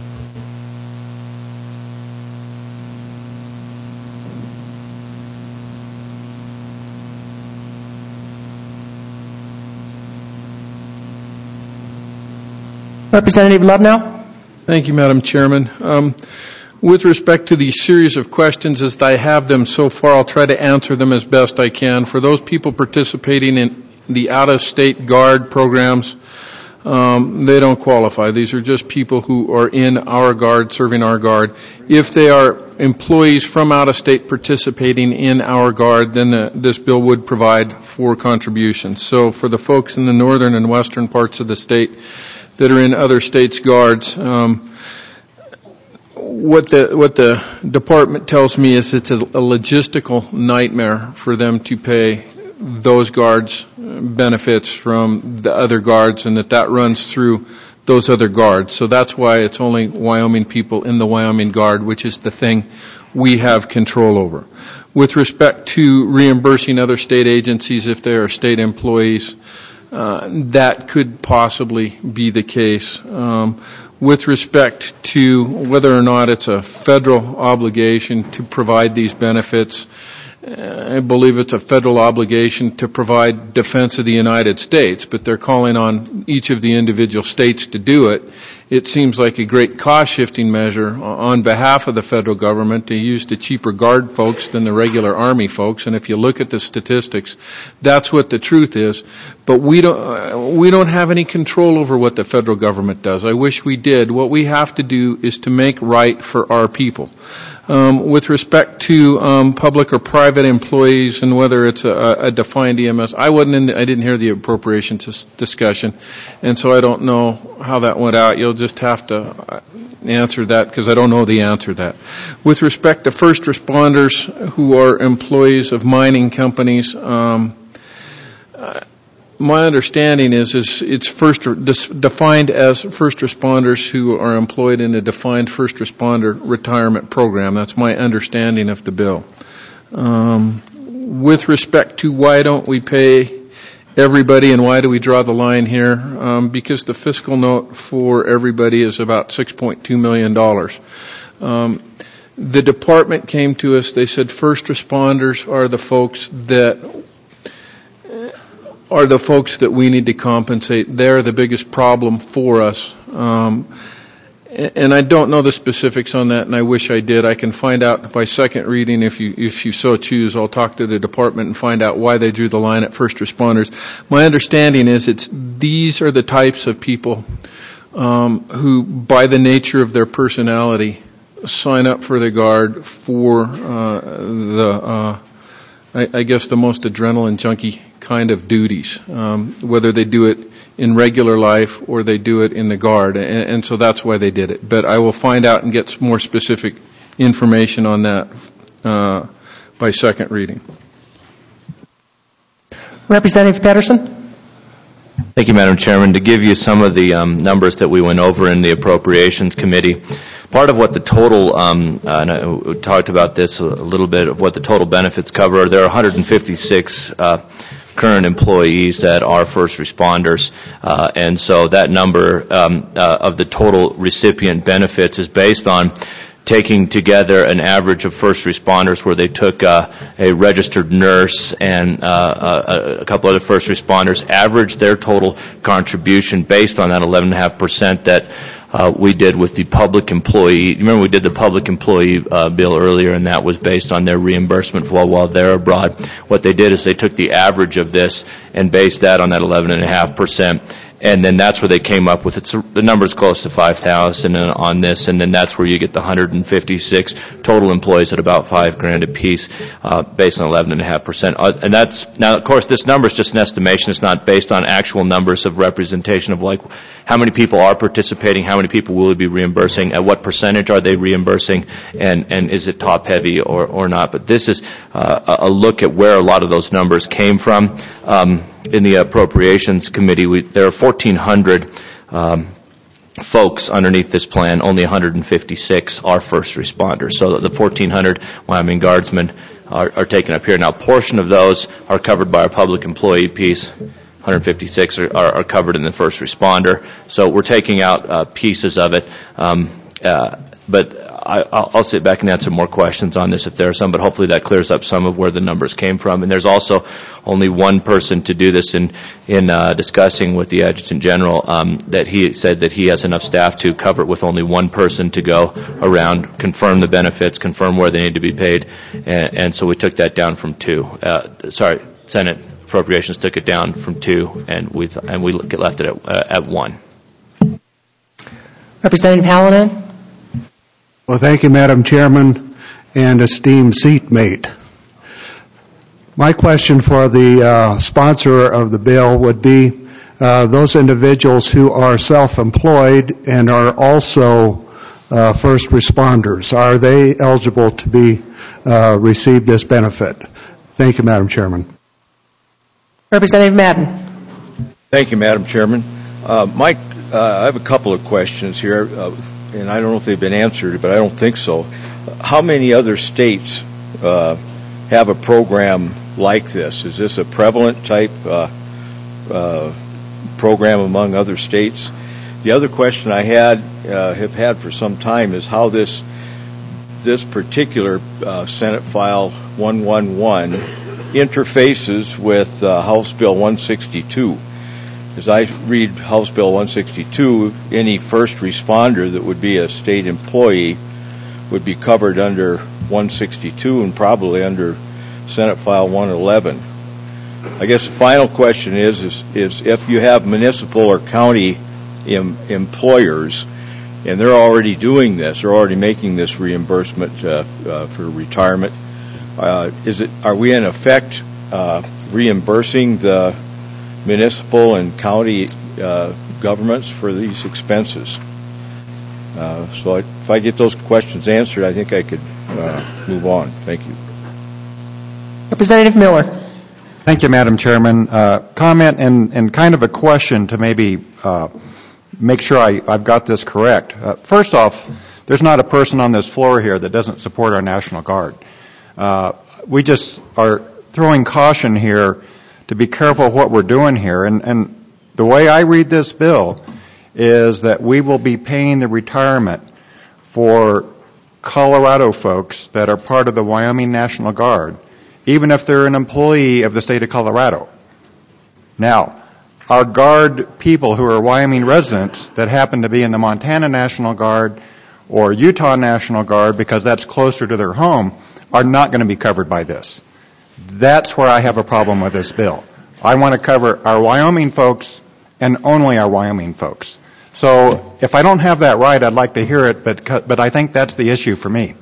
Representative Lubnow. Thank you, Madam Chairman. Um, with respect to the series of questions as I have them so far, I'll try to answer them as best I can. For those people participating in the out-of-state Guard programs, um, they don't qualify. These are just people who are in our Guard, serving our Guard. If they are employees from out-of-state participating in our Guard, then the, this bill would provide for contributions. So for the folks in the northern and western parts of the state that are in other states' Guards, um, what the what the department tells me is it's a, a logistical nightmare for them to pay those Guards benefits from the other Guards, and that that runs through those other Guards. So that's why it's only Wyoming people in the Wyoming Guard, which is the thing we have control over. With respect to reimbursing other state agencies if they are state employees, uh, that could possibly be the case. Um, with respect to whether or not it's a federal obligation to provide these benefits, I believe it's a federal obligation to provide defense of the United States, but they're calling on each of the individual states to do it. It seems like a great cost-shifting measure on behalf of the federal government to use the cheaper Guard folks than the regular Army folks. And if you look at the statistics, that's what the truth is. But we don't, we don't have any control over what the federal government does. I wish we did. What we have to do is to make right for our people. Um, with respect to um, public or private employees and whether it's a, a defined E M S, I wasn't in the, I didn't hear the appropriations discussion, and so I don't know how that went out. You'll just have to answer that because I don't know the answer to that. With respect to first responders who are employees of mining companies, um, uh, my understanding is, is it's first defined as first responders who are employed in a defined first responder retirement program. That's my understanding of the bill. Um, with respect to why don't we pay everybody and why do we draw the line here? Um, because the fiscal note for everybody is about six point two million dollars. Um, the department came to us, they said first responders are the folks that are the folks that we need to compensate. They're the biggest problem for us. Um, and I don't know the specifics on that, and I wish I did. I can find out by second reading if you if you so choose. I'll talk to the department and find out why they drew the line at first responders. My understanding is it's these are the types of people um, who, by the nature of their personality, sign up for the Guard for uh, the, uh, I, I guess, the most adrenaline junkie kind of duties, um, whether they do it in regular life or they do it in the Guard, and, and so that's why they did it. But I will find out and get more specific information on that uh, by second reading. Representative Pedersen. Thank you, Madam Chairman. To give you some of the um, numbers that we went over in the Appropriations Committee, part of what the total, um, uh, and I we talked about this a little bit, of what the total benefits cover, there are one hundred fifty-six uh, current employees that are first responders, uh, and so that number um, uh, of the total recipient benefits is based on taking together an average of first responders where they took uh, a registered nurse and uh, a, a couple other first responders, averaged their total contribution based on that eleven point five percent that uh, we did with the public employee. Remember, we did the public employee uh, bill earlier, and that was based on their reimbursement while, while they're abroad. What they did is they took the average of this and based that on that eleven point five percent. And then that's where they came up with it. So the number's close to five thousand on this, and then that's where you get the one hundred fifty-six total employees at about five grand apiece, uh, based on eleven point five percent. Uh, and that's, now of course this number is just an estimation. It's not based on actual numbers of representation of like how many people are participating, how many people will we be reimbursing, at what percentage are they reimbursing, and, and is it top heavy or, or not. But this is uh, a look at where a lot of those numbers came from. Um, in the Appropriations Committee, we, there are fourteen hundred um, folks underneath this plan. Only one hundred fifty-six are first responders. So the fourteen hundred Wyoming Guardsmen are, are taken up here. Now, a portion of those are covered by our public employee piece. one hundred fifty-six are, are, are covered in the first responder. So we're taking out uh, pieces of it. Um, uh, but I, I'll, I'll sit back and answer more questions on this if there are some, but hopefully that clears up some of where the numbers came from. And there's also only one person to do this in, in uh, discussing with the Adjutant General, um, that he said that he has enough staff to cover it with only one person to go around, confirm the benefits, confirm where they need to be paid, and, and so we took that down from two. Uh, sorry, Senate Appropriations took it down from two, and we th- and we left it at, uh, at one. Representative Hallinan. Well, thank you, Madam Chairman, and esteemed seatmate. My question for the uh, sponsor of the bill would be uh, those individuals who are self-employed and are also uh, first responders. Are they eligible to be uh, receive this benefit? Thank you, Madam Chairman. Representative Madden. Thank you, Madam Chairman. Uh, Mike, uh, I have a couple of questions here. Uh, and I don't know if they've been answered, but I don't think so. How many other states uh, have a program like this? Is this a prevalent type uh, uh, program among other states? The other question I had, uh, have had for some time, is how this this particular uh, Senate File one eleven interfaces with uh, House Bill one sixty-two. As I read House Bill one sixty-two, any first responder that would be a state employee would be covered under one sixty-two and probably under Senate File one eleven. I guess the final question is, is, is if you have municipal or county em, employers and they're already doing this, they're already making this reimbursement uh, uh, for retirement, uh, is it, are we in effect uh, reimbursing the municipal and county uh, governments for these expenses? Uh, so I, if I get those questions answered, I think I could uh, move on. Thank you. Representative Miller. Thank you, Madam Chairman. Uh, comment and, and kind of a question to maybe uh, make sure I, I've got this correct. Uh, first off, there's not a person on this floor here that doesn't support our National Guard. Uh, we just are throwing caution here to be careful what we're doing here. And, and the way I read this bill is that we will be paying the retirement for Colorado folks that are part of the Wyoming National Guard, even if they're an employee of the state of Colorado. Now, our Guard people who are Wyoming residents that happen to be in the Montana National Guard or Utah National Guard, because that's closer to their home, are not going to be covered by this. That's where I have a problem with this bill. I want to cover our Wyoming folks and only our Wyoming folks. So if I don't have that right, I'd like to hear it, but but I think that's the issue for me.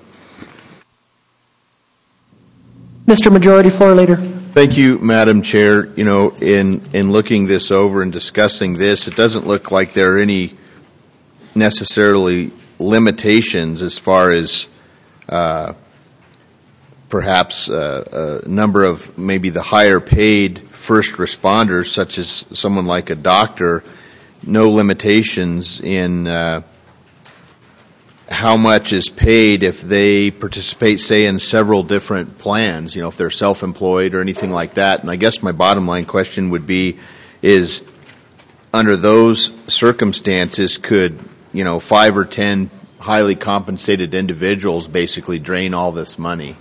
Mister Majority Floor Leader. Thank you, Madam Chair. You know, in, in looking this over and discussing this, it doesn't look like there are any necessarily limitations as far as uh, perhaps uh, a number of maybe the higher paid first responders, such as someone like a doctor, no limitations in uh, how much is paid if they participate, say, in several different plans, you know, if they're self-employed or anything like that. And I guess my bottom line question would be, is under those circumstances, could, you know, five or ten highly compensated individuals basically drain all this money?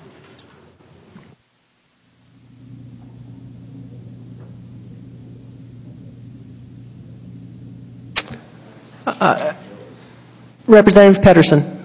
Uh, Representative Pedersen.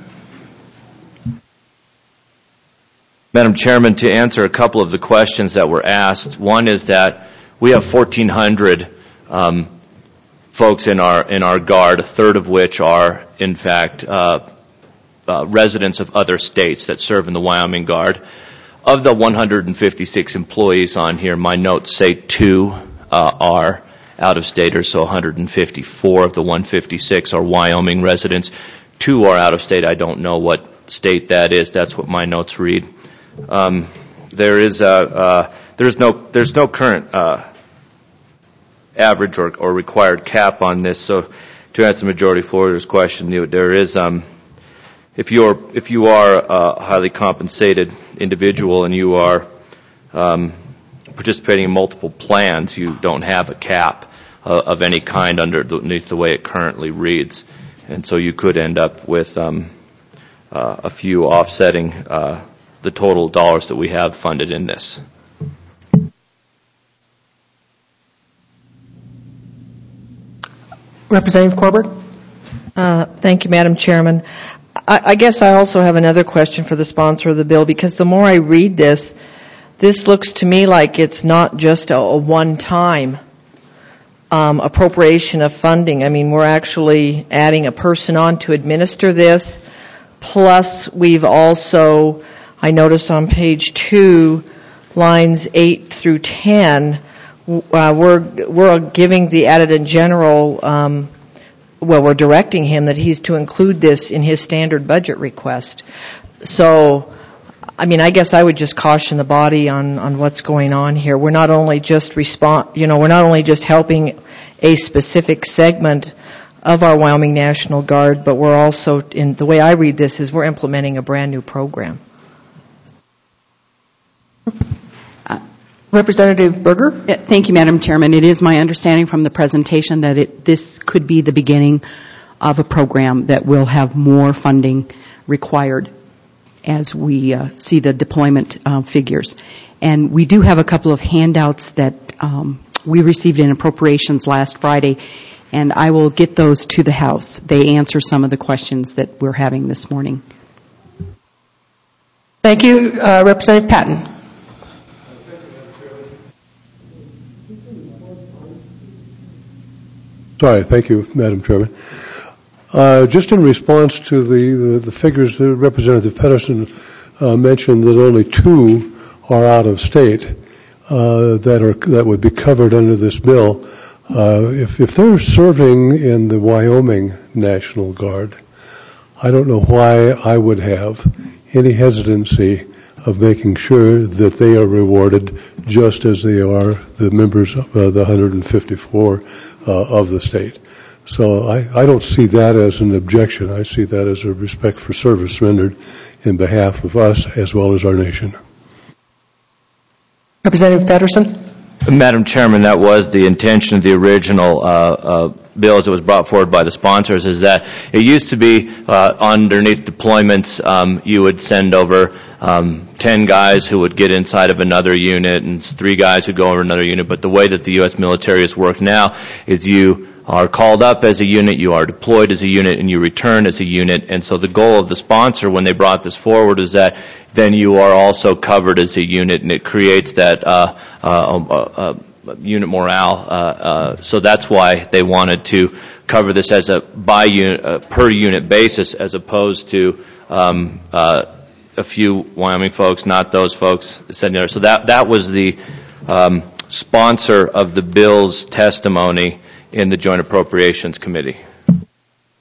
Madam Chairman, to answer a couple of the questions that were asked, one is that we have fourteen hundred um, folks in our in our Guard, a third of which are, in fact, uh, uh, residents of other states that serve in the Wyoming Guard. Of the one hundred fifty-six employees on here, my notes say two uh, are out-of-staters, so one hundred fifty-four of the one hundred fifty-six are Wyoming residents. Two are out-of-state. I don't know what state that is. That's what my notes read. Um, there is a, uh, there's no there's no current uh, average or, or required cap on this. So, to answer Majority Floor's question, there is um, if you're if you are a highly compensated individual and you are um, participating in multiple plans, you don't have a cap uh, of any kind underneath the way it currently reads, and so you could end up with um, uh, a few offsetting uh, the total dollars that we have funded in this. Representative Corbett. Uh, thank you, Madam Chairman. I, I guess I also have another question for the sponsor of the bill, because the more I read this, this looks to me like it's not just a, a one-time um, appropriation of funding. I mean, we're actually adding a person on to administer this, plus we've also, I notice on page two, lines eight through ten, uh, we're we're giving the Adjutant General, um, well, we're directing him that he's to include this in his standard budget request. So, I mean, I guess I would just caution the body on, on what's going on here. We're not only just respond, you know, we're not only just helping a specific segment of our Wyoming National Guard, but we're also, in the way I read this, is we're implementing a brand new program. Representative Berger. Thank you, Madam Chairman. It is my understanding from the presentation that it, this could be the beginning of a program that will have more funding required as we uh, see the deployment uh, figures. And we do have a couple of handouts that um, we received in appropriations last Friday, and I will get those to the House. They answer some of the questions that we're having this morning. Thank you. Uh, Representative Patton. Sorry, thank you, Madam Chairman. Uh, just in response to the, the, the figures that Representative Pedersen uh, mentioned, that only two are out of state uh, that are that would be covered under this bill. Uh, if, if they're serving in the Wyoming National Guard, I don't know why I would have any hesitancy of making sure that they are rewarded just as they are the members of uh, the one hundred fifty-four uh, of the state. So I, I don't see that as an objection. I see that as a respect for service rendered in behalf of us as well as our nation. Representative Patterson. Madam Chairman, that was the intention of the original uh, uh, bill as it was brought forward by the sponsors, is that it used to be uh, underneath deployments um, you would send over um, ten guys who would get inside of another unit and three guys who go over another unit. But the way that the U S military has worked now is you are called up as a unit, you are deployed as a unit, and you return as a unit. And so the goal of the sponsor when they brought this forward is that then you are also covered as a unit, and it creates that uh, uh, uh, uh, unit morale. Uh, uh, so that's why they wanted to cover this as a by unit, uh, per unit basis, as opposed to um, uh, a few Wyoming folks, not those folks sitting there. So that that was the um, sponsor of the bill's testimony in the Joint Appropriations Committee.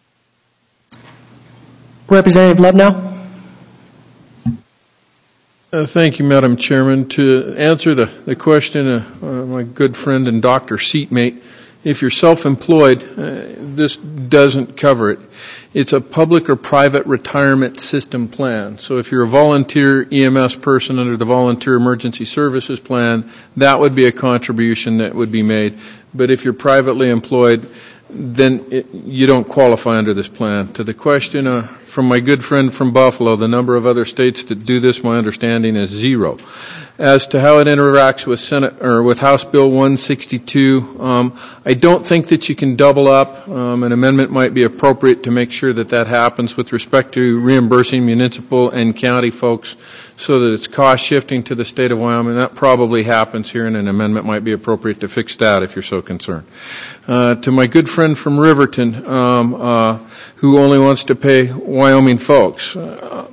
Representative Lubnow. Uh, thank you, Madam Chairman. To answer the, the question, uh, uh, my good friend and doctor seatmate, if you're self-employed, uh, this doesn't cover it. It's a public or private retirement system plan. So if you're a volunteer E M S person under the Volunteer Emergency Services Plan, that would be a contribution that would be made. But if you're privately employed, then it, you don't qualify under this plan. To the question uh, from my good friend from Buffalo, the number of other states that do this, my understanding is zero. As to how it interacts with Senate or with House Bill one sixty-two, um, I don't think that you can double up. Um, an amendment might be appropriate to make sure that that happens with respect to reimbursing municipal and county folks, so that it's cost shifting to the state of Wyoming. That probably happens here, and an amendment might be appropriate to fix that if you're so concerned. Uh, to my good friend from Riverton, um, uh, who only wants to pay Wyoming folks, uh,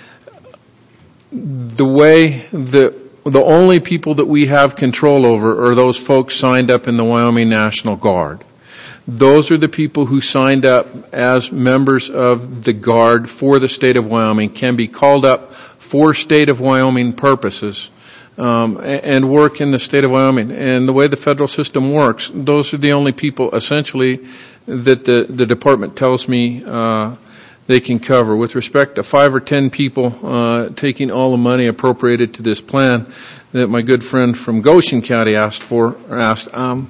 the way the the only people that we have control over are those folks signed up in the Wyoming National Guard. Those are the people who signed up as members of the Guard for the state of Wyoming, can be called up for state of Wyoming purposes, um, and work in the state of Wyoming. And the way the federal system works, those are the only people essentially that the, the department tells me uh, they can cover. With respect to five or ten people uh, taking all the money appropriated to this plan that my good friend from Goshen County asked for, asked, um,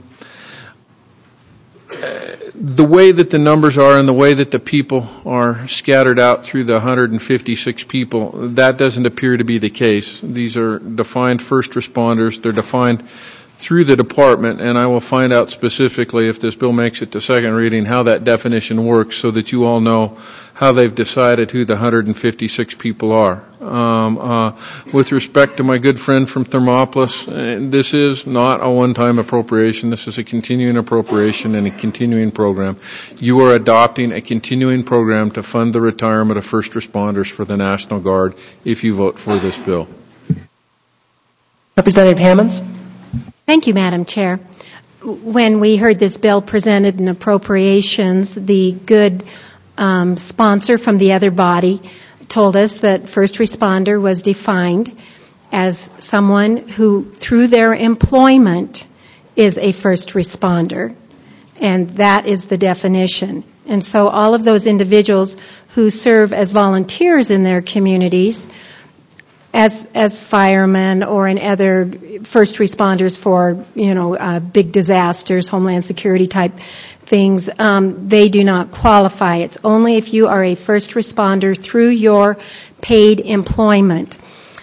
the way that the numbers are and the way that the people are scattered out through the one hundred fifty-six people, that doesn't appear to be the case. These are defined first responders. They're defined through the department, and I will find out specifically if this bill makes it to second reading how that definition works, so that you all know how they've decided who the one hundred fifty-six people are. Um, uh, with respect to my good friend from Thermopolis, uh, this is not a one-time appropriation. This is a continuing appropriation and a continuing program. You are adopting a continuing program to fund the retirement of first responders for the National Guard if you vote for this bill. Representative Hammonds? Thank you, Madam Chair. When we heard this bill presented in appropriations, the good um, sponsor from the other body told us that first responder was defined as someone who, through their employment, is a first responder. And that is the definition. And so all of those individuals who serve as volunteers in their communities, as as firemen or in other first responders for, you know, uh, big disasters, homeland security type things, um, they do not qualify. It's only if you are a first responder through your paid employment.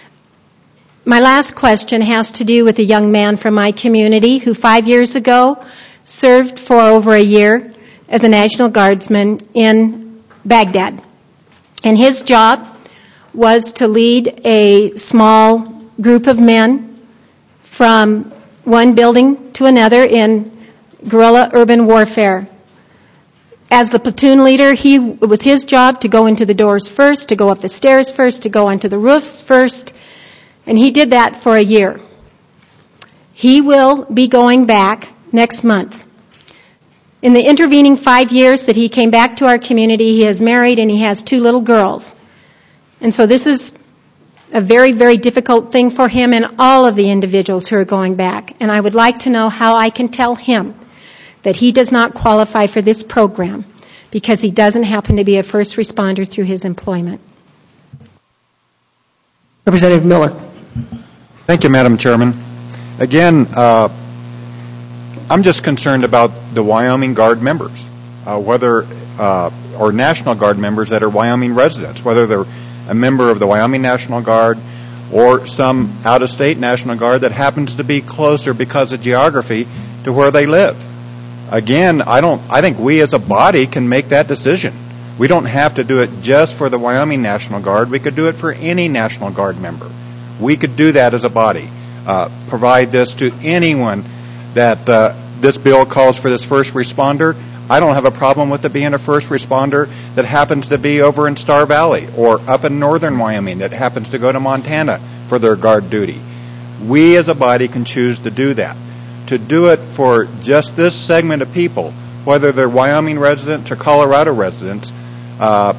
My last question has to do with a young man from my community who five years ago served for over a year as a National Guardsman in Baghdad. And his job was to lead a small group of men from one building to another in guerrilla urban warfare. As the platoon leader, he, it was his job to go into the doors first, to go up the stairs first, to go onto the roofs first, and he did that for a year. He will be going back next month. In the intervening five years that he came back to our community, he is married and he has two little girls. And so this is a very, very difficult thing for him and all of the individuals who are going back. And I would like to know how I can tell him that he does not qualify for this program because he doesn't happen to be a first responder through his employment. Representative Miller. Thank you, Madam Chairman. Again, uh, I'm just concerned about the Wyoming Guard members, uh, whether uh, or National Guard members that are Wyoming residents, whether they're a member of the Wyoming National Guard or some out-of-state National Guard that happens to be closer because of geography to where they live. Again, I don't. I think we as a body can make that decision. We don't have to do it just for the Wyoming National Guard. We could do it for any National Guard member. We could do that as a body. Uh, provide this to anyone that uh, this bill calls for this first responder. I don't have a problem with it being a first responder that happens to be over in Star Valley or up in northern Wyoming that happens to go to Montana for their guard duty. We as a body can choose to do that. To do it for just this segment of people, whether they're Wyoming residents or Colorado residents, uh,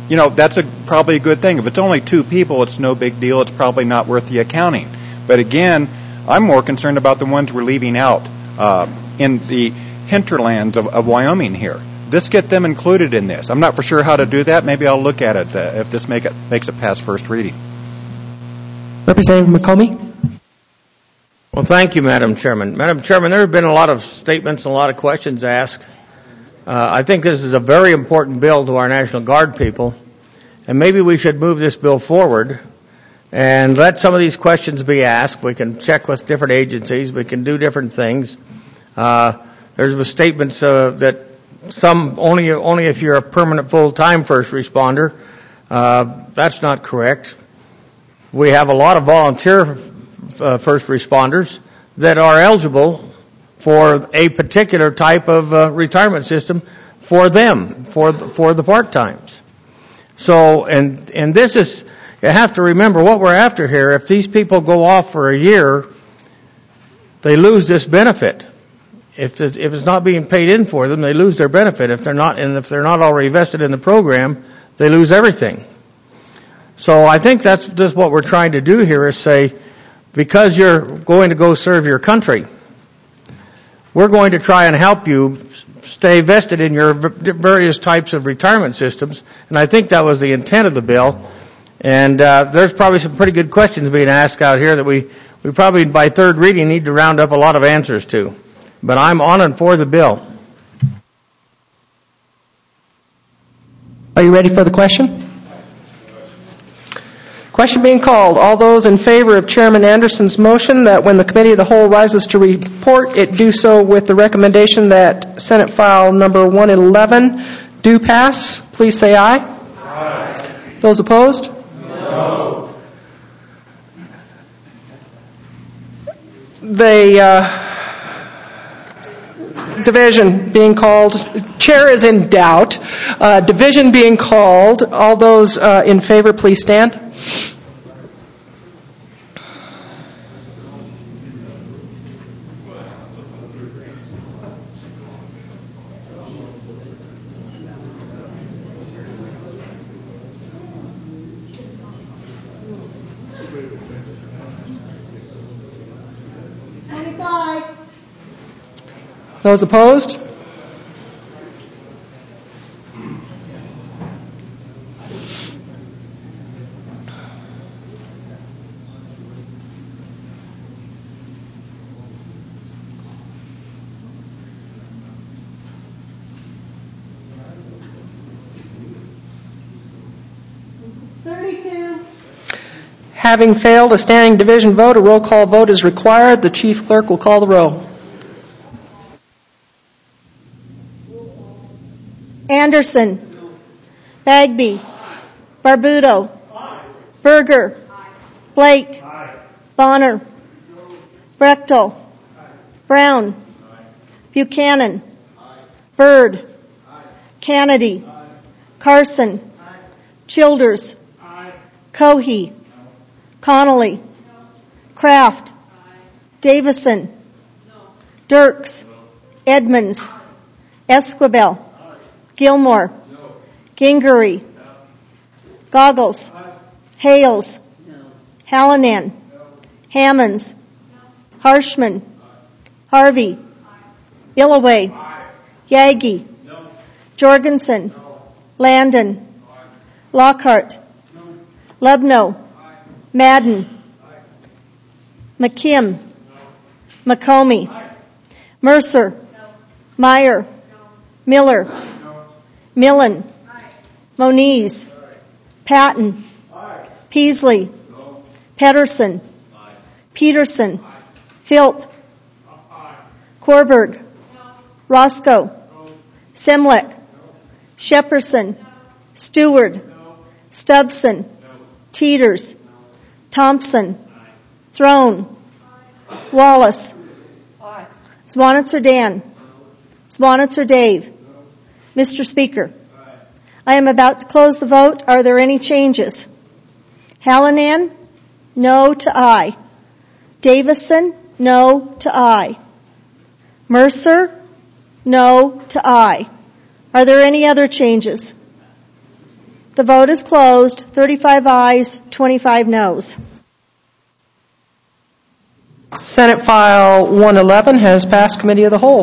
you know, that's a, probably a good thing. If it's only two people, it's no big deal. It's probably not worth the accounting. But again, I'm more concerned about the ones we're leaving out uh, in the hinterlands of, of Wyoming here. Let's get them included in this. I'm not for sure how to do that. Maybe I'll look at it uh, if this make it, makes it past first reading. Representative McComey? Well, thank you, Madam Chairman. Madam Chairman, there have been a lot of statements and a lot of questions asked. Uh, I think this is a very important bill to our National Guard people, and maybe we should move this bill forward and let some of these questions be asked. We can check with different agencies. We can do different things. Uh, there's statements uh, that some only only if you're a permanent full-time first responder. Uh, that's not correct. We have a lot of volunteer uh, first responders that are eligible for a particular type of uh, retirement system for them, for the, for the part-times. So, and and this is, you have to remember what we're after here. If these people go off for a year, they lose this benefit. If the, if it's not being paid in for them, they lose their benefit. If they're not, and if they're not already vested in the program, they lose everything. So I think that's just what we're trying to do here is say, because you're going to go serve your country, we're going to try and help you stay vested in your various types of retirement systems. And I think that was the intent of the bill. And uh, there's probably some pretty good questions being asked out here that we, we probably by third reading need to round up a lot of answers to. But I'm on and for the bill. Are you ready for the question? Question being called. All those in favor of Chairman Anderson's motion that when the Committee of the Whole rises to report, it do so with the recommendation that Senate File number one eleven do pass, please say aye. Aye. Those opposed? No. The uh, division being called, chair is in doubt. Uh, division being called. All those uh, in favor, please stand. Those opposed? thirty-two. Having failed a standing division vote, a roll call vote is required. The chief clerk will call the roll. Anderson. Bagby. Barbuto. Berger. Blake. Bonner. Brechtel. Brown. Buchanan. Byrd. Kennedy. Carson. Childers. Cohey. Connolly. Kraft. Davison. Dirks. Edmonds. Esquivel. Gilmore. Gingery. Goggles. Hales. Hallinan. Hammonds. Harshman. Harvey. Illaway. Yagi. Jorgensen. Landon. Lockhart. Lubno. Madden. McKim. McComey. Mercer. Meyer. Miller. Millen. Moniz. Patton. Peasley. Pedersen. Peterson. Philp. Korberg. Roscoe. Semlek. Shepperson. Stewart. Stubson. Teeters. Thompson. Throne. Wallace. Swanitzer Dan. Swanitzer Dave. Mister Speaker, I am about to close the vote. Are there any changes? Hallinan, no to aye. Davison, no to aye. Mercer, no to aye. Are there any other changes? The vote is closed. thirty-five ayes, twenty-five noes. Senate File one eleven has passed Committee of the Whole.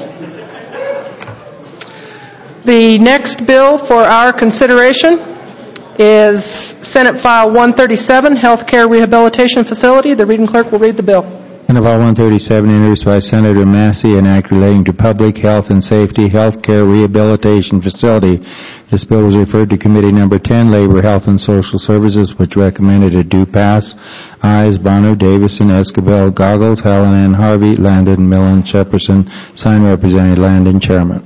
The next bill for our consideration is Senate File one thirty-seven, Healthcare Rehabilitation Facility. The reading clerk will read the bill. Senate File one thirty-seven, introduced by Senator Massey, an act relating to public health and safety healthcare rehabilitation facility. This bill was referred to Committee Number ten, Labor, Health, and Social Services, which recommended it do pass. Ayes: Bonner, Davison, Escobedo, Goggles, Helen N. Harvey, Landon, Millen, Shepperson. Signed, Representative Landon, Chairman.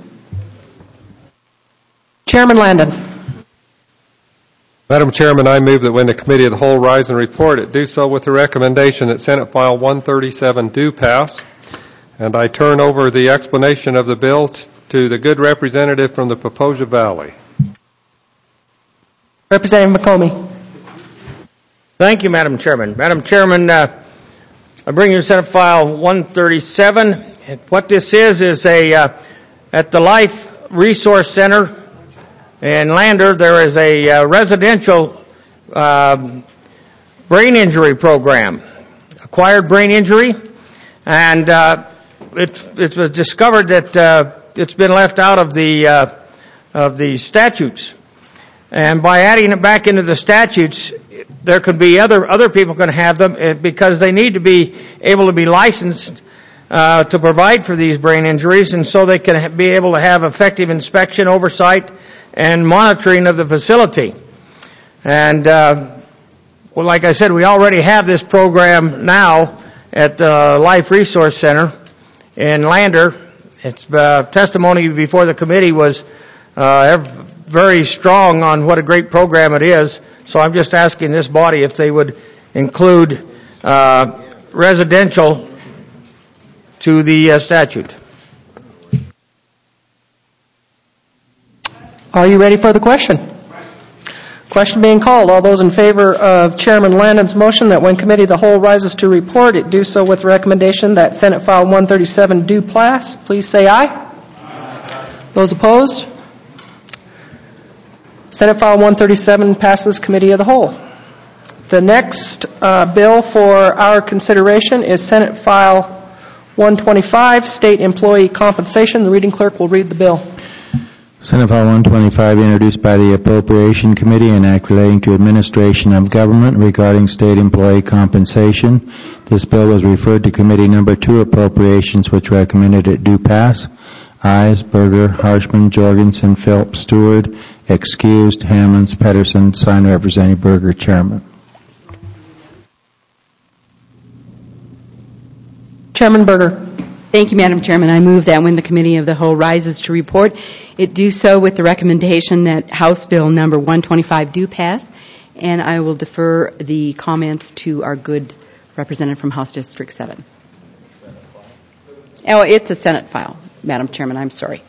Chairman Landon. Madam Chairman, I move that when the Committee of the Whole rise and report, it do so with the recommendation that Senate File one thirty-seven do pass. And I turn over the explanation of the bill t- to the good representative from the Poposia Valley. Representative McComey. Thank you, Madam Chairman. Madam Chairman, uh, I bring you Senate File one thirty-seven. What this is is a uh, at the Life Resource Center in Lander, there is a uh, residential uh, brain injury program, acquired brain injury, and uh, it, it was discovered that uh, it's been left out of the uh, of the statutes. And by adding it back into the statutes, there could be other other people can have them because they need to be able to be licensed uh, to provide for these brain injuries, and so they can be able to have effective inspection, oversight, and monitoring of the facility. And uh, well, like I said, we already have this program now at the Life Resource Center in Lander. Its uh, testimony before the committee was uh, very strong on what a great program it is. So I'm just asking this body if they would include uh, residential to the uh, statute. Are you ready for the question? Question being called. All those in favor of Chairman Landon's motion that when Committee of the Whole rises to report, it do so with recommendation that Senate File one thirty-seven do pass, please say aye. Aye. Those opposed? Senate File one thirty-seven passes Committee of the Whole. The next uh, bill for our consideration is Senate File one twenty-five, State Employee Compensation. The reading clerk will read the bill. Senate File one twenty-five, introduced by the Appropriation Committee, an act relating to administration of government regarding state employee compensation. This bill was referred to Committee Number two, Appropriations, which recommended it do pass. Ayes: Berger, Harshman, Jorgensen, Phillips, Stewart. Excused: Hammonds, Pedersen. Signed, Representative Berger, Chairman. Chairman Berger. Thank you, Madam Chairman. I move that when the Committee of the Whole rises to report, it do so with the recommendation that House Bill Number one twenty-five do pass, and I will defer the comments to our good representative from House District seven. Oh, it's a Senate file, Madam Chairman. I'm sorry.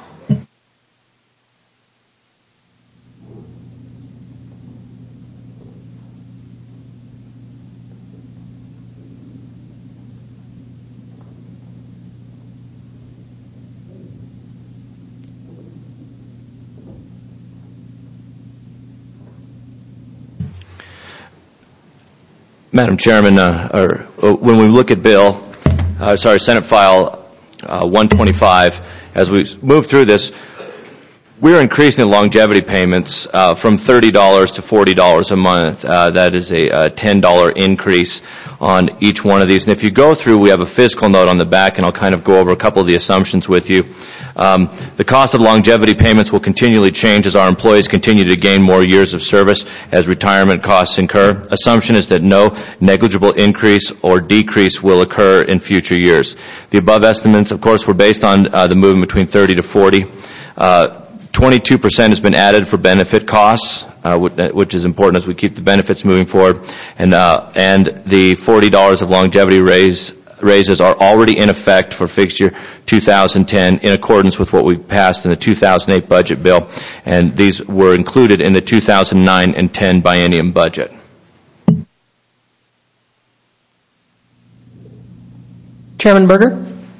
Madam Chairman, uh, or, uh, when we look at Bill, uh, sorry, Senate File uh, one twenty-five, as we move through this, we're increasing the longevity payments uh, from thirty dollars to forty dollars a month. Uh, that is a, a ten dollars increase on each one of these. And if you go through, we have a fiscal note on the back, and I'll kind of go over a couple of the assumptions with you. Um, the cost of longevity payments will continually change as our employees continue to gain more years of service as retirement costs incur. Assumption is that no negligible increase or decrease will occur in future years. The above estimates, of course, were based on uh, the movement between thirty to forty. Uh, twenty-two percent has been added for benefit costs, uh, which is important as we keep the benefits moving forward. And, uh, and the forty dollars of longevity raise raises are already in effect for fixed year two thousand ten in accordance with what we passed in the two thousand eight budget bill, and these were included in the two thousand nine and ten biennium budget. Chairman Berger.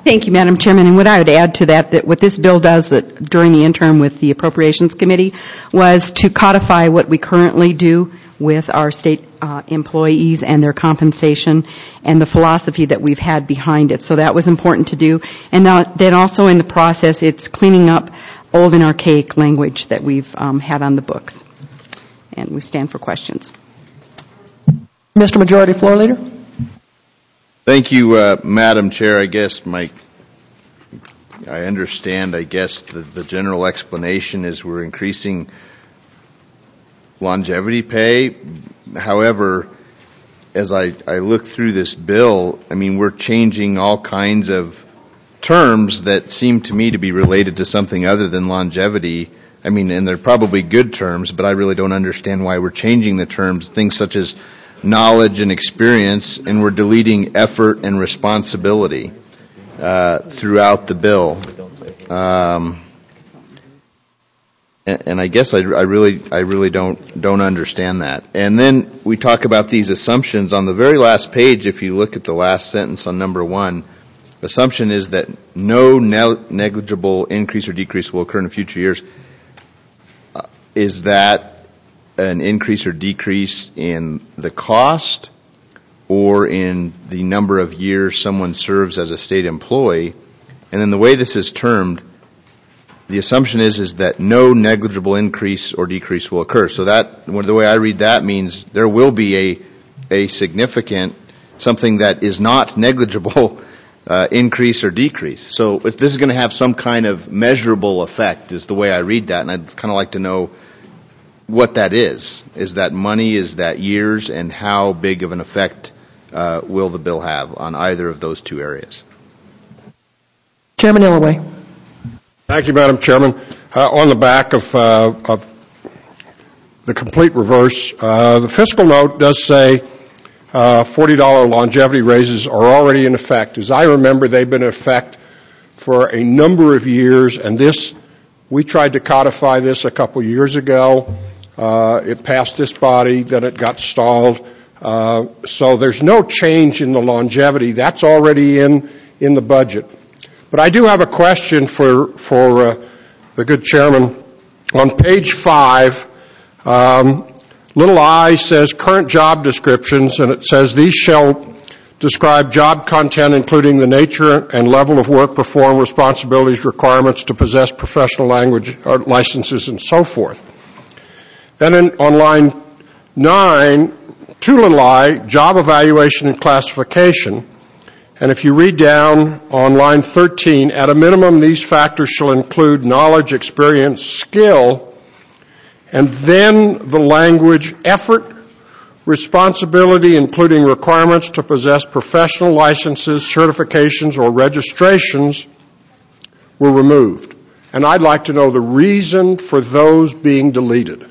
Thank you, Madam Chairman. And what I would add to that, that what this bill does that during the interim with the Appropriations Committee was to codify what we currently do with our state uh, employees and their compensation and the philosophy that we've had behind it. So that was important to do. And now, then also in the process, it's cleaning up old and archaic language that we've um, had on the books. And we stand for questions. Mister Majority Floor Leader. Thank you, uh, Madam Chair. I guess my, I understand, I guess, the, the general explanation is we're increasing longevity pay. However, as I, I look through this bill, I mean, we're changing all kinds of terms that seem to me to be related to something other than longevity. I mean, and they're probably good terms, but I really don't understand why we're changing the terms, things such as knowledge and experience, and we're deleting effort and responsibility uh, throughout the bill. Um, and, and I guess I, I really, I really don't don't understand that. And then we talk about these assumptions on the very last page. If you look at the last sentence on number one, assumption is that no ne- negligible increase or decrease will occur in future years. Uh, is that an increase or decrease in the cost or in the number of years someone serves as a state employee? And then the way this is termed, the assumption is is that no negligible increase or decrease will occur. So that, the way I read that, means there will be a a significant, something that is not negligible uh, increase or decrease. So this is going to have some kind of measurable effect, is the way I read that, and I'd kind of like to know what that is. Is that money? Is that years? And how big of an effect uh, will the bill have on either of those two areas? Chairman Illaway. Thank you, Madam Chairman. Uh, on the back of, uh, of the complete reverse, uh, the fiscal note does say uh, forty dollars longevity raises are already in effect. As I remember, they've been in effect for a number of years, and this, we tried to codify this a couple years ago. Uh, it passed this body, then it got stalled. Uh, so there's no change in the longevity. That's already in, in the budget. But I do have a question for, for uh, the good chairman. On page five, um, little I says current job descriptions, and it says these shall describe job content including the nature and level of work performed, responsibilities, requirements to possess professional language or licenses, and so forth. Then in, on line nine, two little I, job evaluation and classification. And if you read down on line thirteen, at a minimum, these factors shall include knowledge, experience, skill, and then the language effort, responsibility, including requirements to possess professional licenses, certifications, or registrations, were removed. And I'd like to know the reason for those being deleted.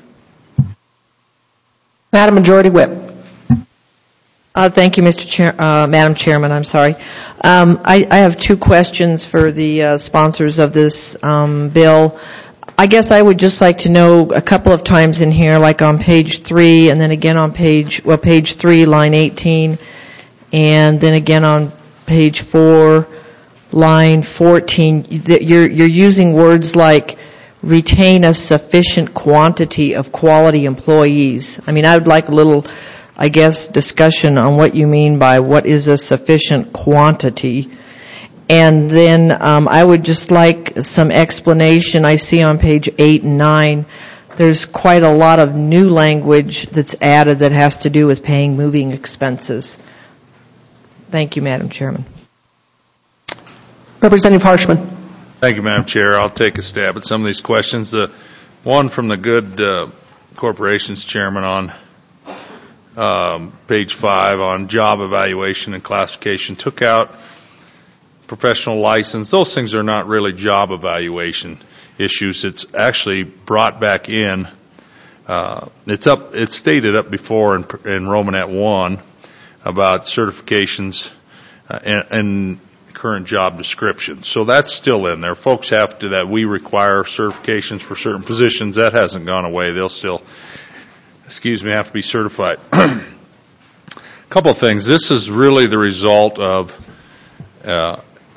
Madam Majority Whip. Uh, thank you, Mister Chair, uh, Madam Chairman. I'm sorry. Um, I, I have two questions for the uh, sponsors of this um, bill. I guess I would just like to know a couple of times in here, like on page three, and then again on page well, page three, line eighteen, and then again on page four, line fourteen. You're you're using words like retain a sufficient quantity of quality employees. I mean, I would like a little, I guess, discussion on what you mean by what is a sufficient quantity. And then um, I would just like some explanation. I see on page eight and nine, there's quite a lot of new language that's added that has to do with paying moving expenses. Thank you, Madam Chairman. Representative Harshman. Thank you, Madam Chair. I'll take a stab at some of these questions. The one from the good uh, corporations chairman on um, page five on job evaluation and classification took out professional license. Those things are not really job evaluation issues. It's actually brought back in. Uh, it's up. It's stated up before in, in Romanet one about certifications uh, and, and current job descriptions. So that's still in there. Folks have to, that we require certifications for certain positions. That hasn't gone away. They'll still, excuse me, have to be certified. A couple of things. This is really the result of uh,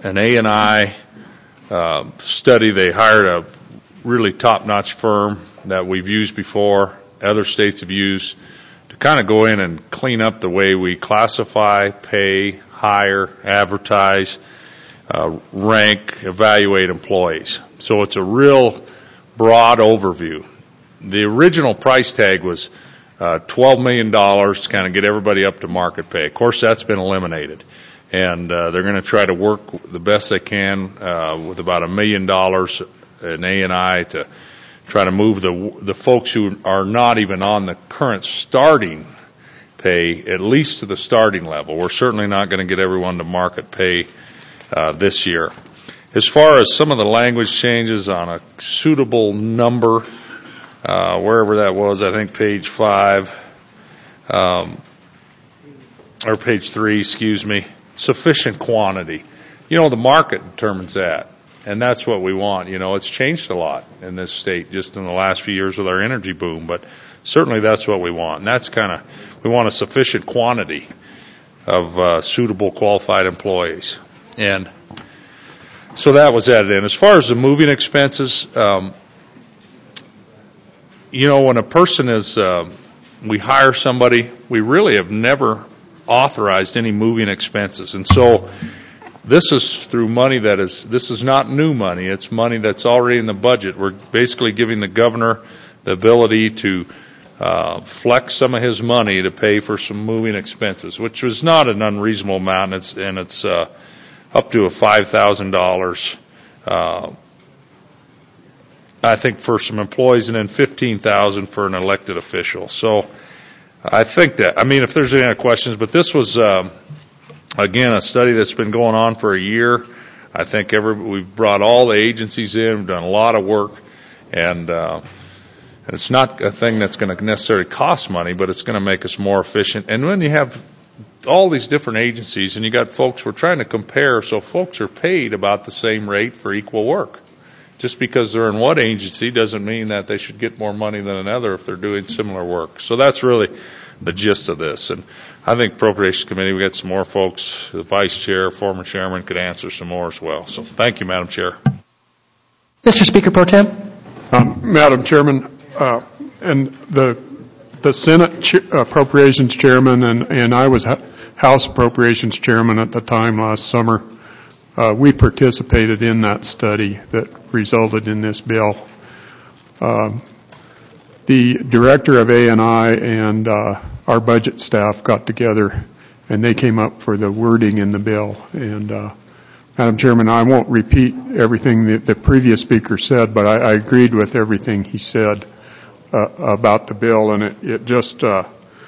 an A and I uh, study. They hired a really top-notch firm that we've used before, other states have used, to kind of go in and clean up the way we classify, pay, hire, advertise, uh, rank, evaluate employees. So it's a real broad overview. The original price tag was uh, twelve million dollars to kind of get everybody up to market pay. Of course, that's been eliminated. And uh, they're going to try to work the best they can uh, with about a million dollars in A and I to try to move the the folks who are not even on the current starting pay at least to the starting level. We're certainly not going to get everyone to market pay uh, this year. As far as some of the language changes on a suitable number, uh, wherever that was, I think page five, um, or page three, excuse me, sufficient quantity. You know, the market determines that, and that's what we want. You know, it's changed a lot in this state just in the last few years with our energy boom, but certainly that's what we want. And that's kind of, we want a sufficient quantity of uh, suitable qualified employees. And so that was added in. As far as the moving expenses, um, you know, when a person is, uh, we hire somebody, we really have never authorized any moving expenses. And so this is through money that is, this is not new money. It's money that's already in the budget. We're basically giving the governor the ability to uh, flex some of his money to pay for some moving expenses, which was not an unreasonable amount. And it's, and it's uh, up to a five thousand dollars, uh, I think, for some employees, and then fifteen thousand dollars for an elected official. So I think that, I mean, if there's any other questions, but this was, um, again, a study that's been going on for a year. I think every, we've brought all the agencies in, we've done a lot of work, and, uh, and it's not a thing that's going to necessarily cost money, but it's going to make us more efficient. And when you have all these different agencies and you got folks, we're trying to compare, so folks are paid about the same rate for equal work. Just because they're in one agency doesn't mean that they should get more money than another if they're doing similar work. So that's really the gist of this. And I think Appropriations Committee, we got some more folks. The Vice Chair, former Chairman, could answer some more as well. So thank you, Madam Chair. Mister Speaker Pro Tem. Um, Madam Chairman, uh, and the the Senate Ch- Appropriations Chairman and, and I was House Appropriations Chairman at the time last summer. Uh, we participated in that study that resulted in this bill. Um, the director of A and I and uh, our budget staff got together, and they came up for the wording in the bill. And uh, Madam Chairman, I won't repeat everything that the previous speaker said, but I, I agreed with everything he said uh, about the bill, and it, it just uh,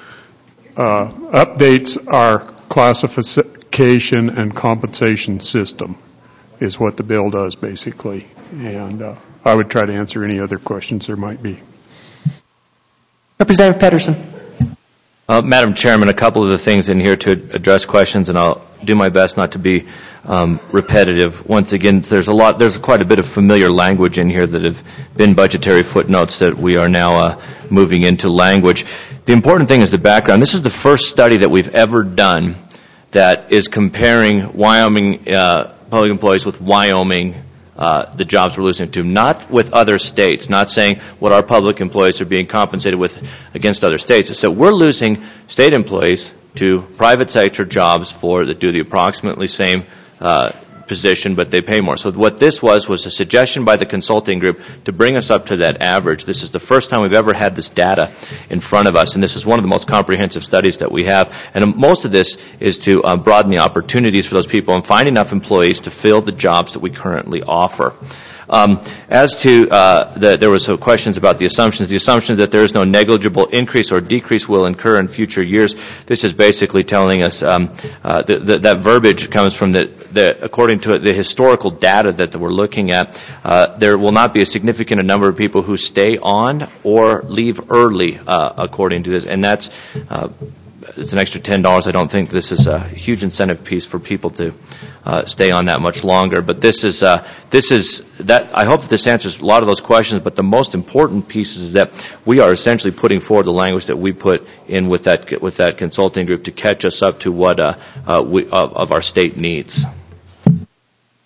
uh, updates our classification and compensation system is what the bill does, basically. And uh, I would try to answer any other questions there might be. Representative Pedersen. Uh, Madam Chairman, a couple of the things in here to address questions, and I'll do my best not to be um, repetitive. Once again, there's a lot, there's quite a bit of familiar language in here that have been budgetary footnotes that we are now uh, moving into language. The important thing is the background. This is the first study that we've ever done that is comparing Wyoming uh, public employees with Wyoming, uh, the jobs we're losing to, not with other states, not saying what our public employees are being compensated with against other states. So we're losing state employees to private sector jobs for that do the approximately same uh, position, but they pay more. So what this was was a suggestion by the consulting group to bring us up to that average. This is the first time we've ever had this data in front of us, and this is one of the most comprehensive studies that we have. And most of this is to uh, broaden the opportunities for those people and find enough employees to fill the jobs that we currently offer. Um, as to, uh, the, there was some questions about the assumptions. The assumption that there is no negligible increase or decrease will incur in future years. This is basically telling us um, uh, the, the, that verbiage comes from the, the according to the historical data that we're looking at. Uh, there will not be a significant number of people who stay on or leave early, uh, according to this, and that's. Uh, It's an extra ten dollars. I don't think this is a huge incentive piece for people to uh, stay on that much longer. But this is uh, this is that. I hope that this answers a lot of those questions. But the most important piece is that we are essentially putting forward the language that we put in with that with that consulting group to catch us up to what uh, uh, we, of, of our state needs.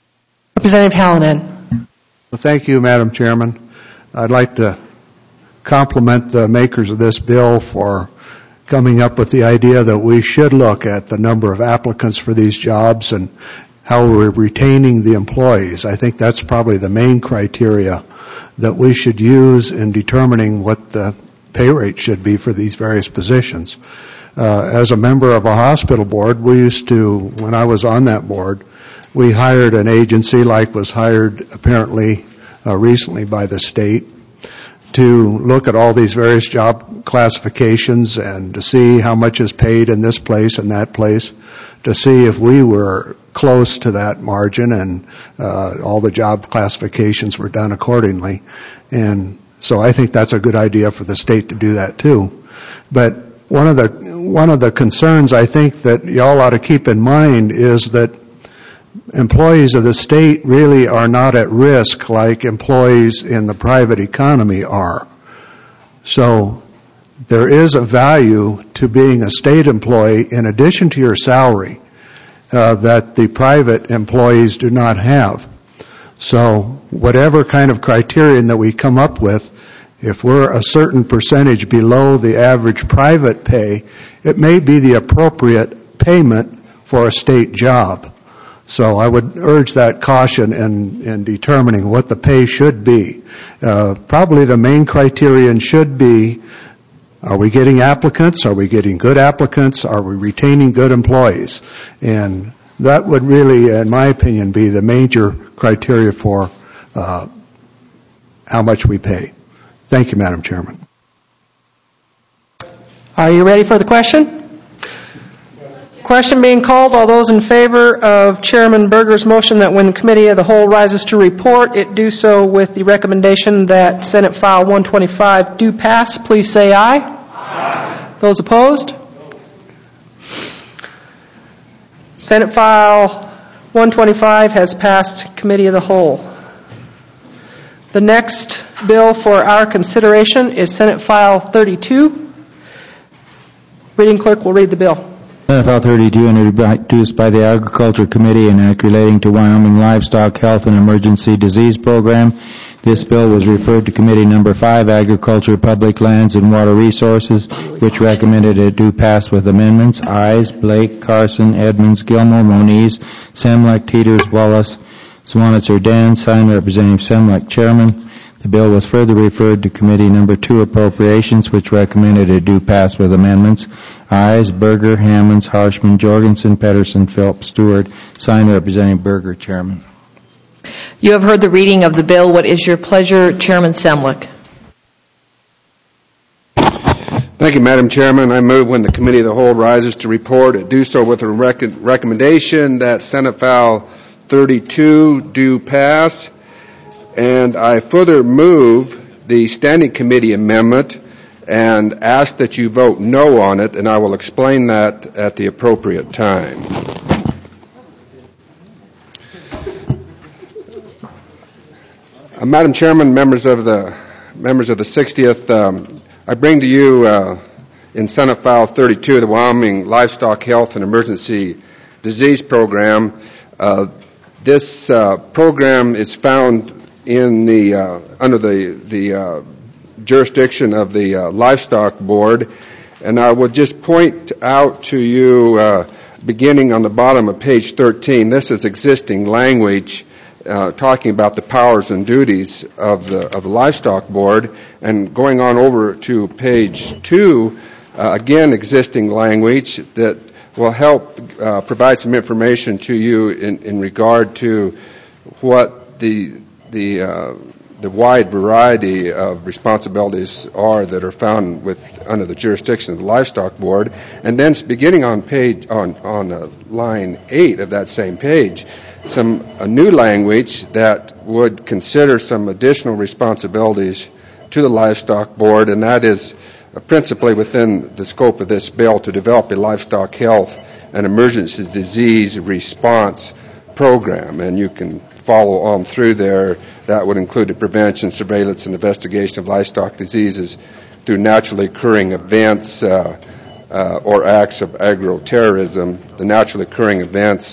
Representative Hallinan. Well, thank you, Madam Chairman. I'd like to compliment the makers of this bill for coming up with the idea that we should look at the number of applicants for these jobs and how we're retaining the employees. I think that's probably the main criteria that we should use in determining what the pay rate should be for these various positions. Uh, as a member of a hospital board, we used to, when I was on that board, we hired an agency like was hired apparently uh, recently by the state to look at all these various job classifications and to see how much is paid in this place and that place, to see if we were close to that margin and uh, all the job classifications were done accordingly. And so I think that's a good idea for the state to do that too. But one of the one of the concerns I think that y'all ought to keep in mind is that employees of the state really are not at risk like employees in the private economy are. So there is a value to being a state employee in addition to your salary uh, that the private employees do not have. So whatever kind of criterion that we come up with, if we're a certain percentage below the average private pay, it may be the appropriate payment for a state job. So I would urge that caution in, in determining what the pay should be. Uh, probably the main criterion should be, are we getting applicants? Are we getting good applicants? Are we retaining good employees? And that would really, in my opinion, be the major criteria for uh, how much we pay. Thank you, Madam Chairman. Are you ready for the question? Question being called. All those in favor of Chairman Berger's motion that when the Committee of the Whole rises to report, it do so with the recommendation that Senate File one twenty-five do pass, please say aye. Aye. Those opposed? Senate File one twenty-five has passed Committee of the Whole. The next bill for our consideration is Senate File thirty-two. Reading clerk will read the bill. Senate File thirty-two, introduced by the Agriculture Committee, an act relating to Wyoming Livestock Health and Emergency Disease Program. This bill was referred to Committee Number five, Agriculture, Public Lands, and Water Resources, which recommended it do pass with amendments. Ayes: Blake, Carson, Edmonds, Gilmore, Moniz, Semlek, Teeters, Wallace, Swanitzer, Dan, signed Representative Semlek, Chairman. The bill was further referred to Committee Number two, Appropriations, which recommended it do pass with amendments. Ayes: Berger, Hammonds, Harshman, Jorgensen, Pedersen, Phillips, Stewart. Signed Representative Berger, Chairman. You have heard the reading of the bill. What is your pleasure, Chairman Semlek? Thank you, Madam Chairman. I move when the Committee of the Whole rises to report, it do so with a rec- recommendation that Senate File thirty-two do pass. And I further move the Standing Committee amendment and ask that you vote no on it, and I will explain that at the appropriate time. Uh, Madam Chairman, members of the members of the sixtieth, um, I bring to you uh, in Senate File thirty-two the Wyoming Livestock Health and Emergency Disease Program. Uh, this uh, program is found in the uh, under the the uh, jurisdiction of the uh, Livestock Board, and I will just point out to you, uh, beginning on the bottom of page thirteen, this is existing language uh, talking about the powers and duties of the of the Livestock Board, and going on over to page two, uh, again existing language that will help uh, provide some information to you in, in regard to what the the uh, the wide variety of responsibilities are that are found with under the jurisdiction of the Livestock Board. And then beginning on page on on uh, line eight of that same page, some a new language that would consider some additional responsibilities to the Livestock Board, and that is uh, principally within the scope of this bill to develop a livestock health and emergency disease response program. And you can follow on through there. That would include the prevention, surveillance, and investigation of livestock diseases through naturally occurring events uh, uh, or acts of agroterrorism. The naturally occurring events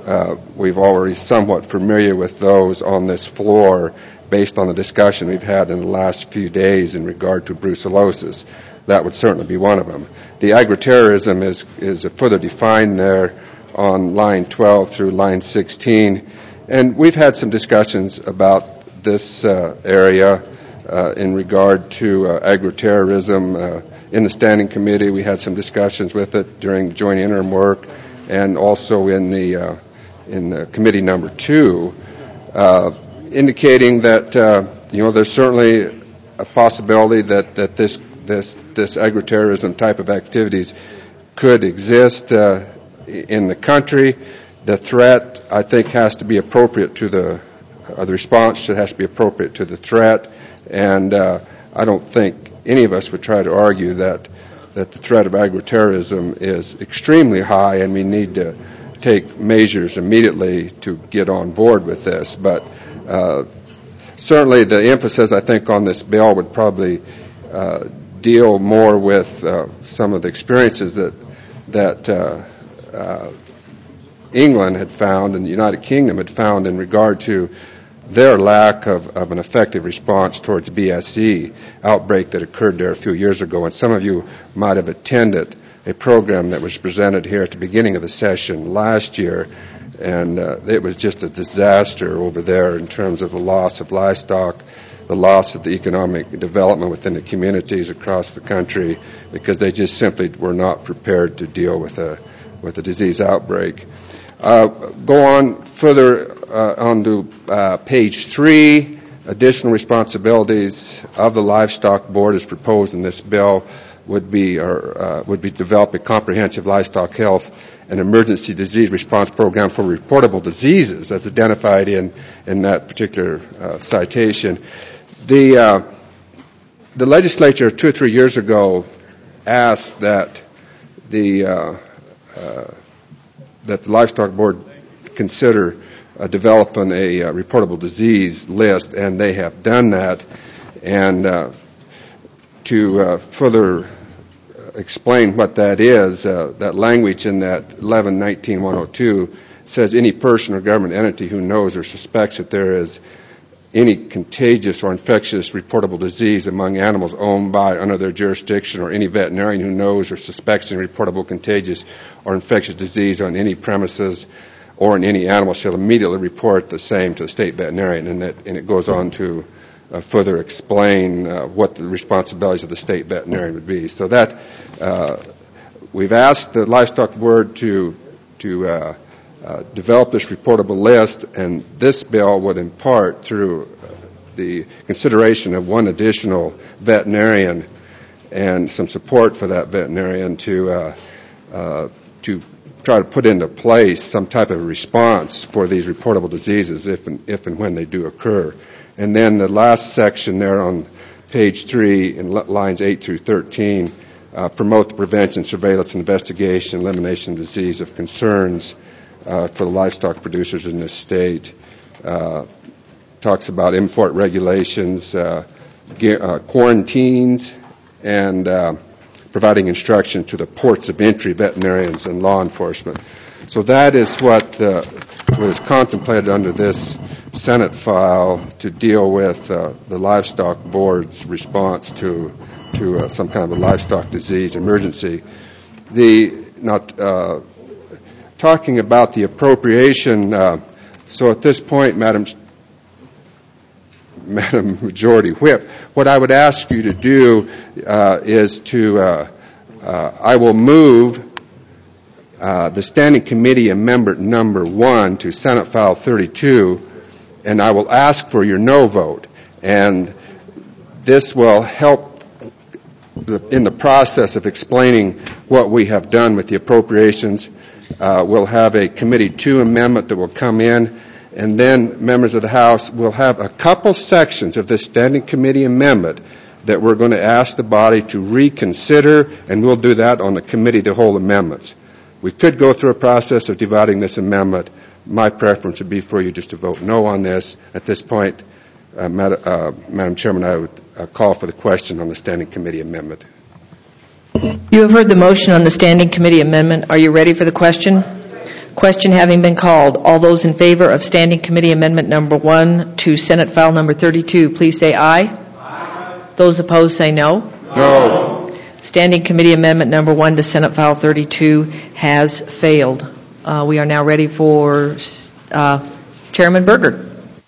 uh, we've already somewhat familiar with those on this floor based on the discussion we've had in the last few days in regard to brucellosis. That would certainly be one of them. The agri-terrorism is, is further defined there on line twelve through line sixteen. And we've had some discussions about this uh, area uh, in regard to uh, agri-terrorism. Uh, in the Standing Committee, we had some discussions with it during the joint interim work, and also in the uh, in the committee number two, uh, indicating that uh, you know there's certainly a possibility that that this this this agri-terrorism type of activities could exist uh, in the country. The threat, I think, has to be appropriate to the uh, the response has to be appropriate to the threat, and uh, I don't think any of us would try to argue that that the threat of agri-terrorism is extremely high, and we need to take measures immediately to get on board with this. But uh, certainly, the emphasis I think on this bill would probably uh, deal more with uh, some of the experiences that that. Uh, uh, England had found and the United Kingdom had found in regard to their lack of, of an effective response towards B S E outbreak that occurred there a few years ago. And some of you might have attended a program that was presented here at the beginning of the session last year, and uh, it was just a disaster over there in terms of the loss of livestock, the loss of the economic development within the communities across the country, because they just simply were not prepared to deal with a with a disease outbreak. Uh, go on further uh, on to uh, page three. Additional responsibilities of the Livestock Board as proposed in this bill would be or uh, would be develop a comprehensive livestock health and emergency disease response program for reportable diseases, as identified in in that particular uh, citation. The uh, the legislature two or three years ago asked that the uh, uh, that the Livestock Board consider uh, developing a uh, reportable disease list, and they have done that. And uh, to uh, further explain what that is, uh, that language in that eleven nineteen one oh two says any person or government entity who knows or suspects that there is any contagious or infectious reportable disease among animals owned by under their jurisdiction, or any veterinarian who knows or suspects any reportable contagious or infectious disease on any premises or in any animal shall immediately report the same to the state veterinarian. And, that, and it goes on to uh, further explain uh, what the responsibilities of the state veterinarian would be. So that uh, we've asked the Livestock Board to to uh, Uh, develop this reportable list, and this bill would impart through uh, the consideration of one additional veterinarian and some support for that veterinarian to uh, uh, to try to put into place some type of response for these reportable diseases if and, if and when they do occur. And then the last section there on page three in lines eight through thirteen, uh, promote the prevention, surveillance, investigation, elimination of disease of concerns Uh, for the livestock producers in this state. Uh, talks about import regulations, uh, ge- uh, quarantines, and uh, providing instruction to the ports of entry veterinarians and law enforcement. So that is what, uh, what is contemplated under this Senate file to deal with uh, the Livestock Board's response to to uh, some kind of a livestock disease emergency. The not uh, talking about the appropriation, uh, so at this point, Madam Madam Majority Whip, what I would ask you to do uh, is to, uh, uh, I will move uh, the Standing Committee Amendment number one to Senate File thirty-two, and I will ask for your no vote. And this will help the, in the process of explaining what we have done with the appropriations. Uh, we'll have a Committee two amendment that will come in, and then members of the House will have a couple sections of this Standing Committee amendment that we're going to ask the body to reconsider, and we'll do that on the Committee of the Whole amendments. We could go through a process of dividing this amendment. My preference would be for you just to vote no on this. At this point, uh, Madam, uh, Madam Chairman, I would uh, call for the question on the Standing Committee amendment. You have heard the motion on the Standing Committee amendment. Are you ready for the question? Question having been called, all those in favor of Standing Committee Amendment Number one to Senate File Number thirty-two, please say aye. Aye. Those opposed say no. No. Standing Committee Amendment Number one to Senate File thirty-two has failed. Uh, we are now ready for uh, Chairman Berger.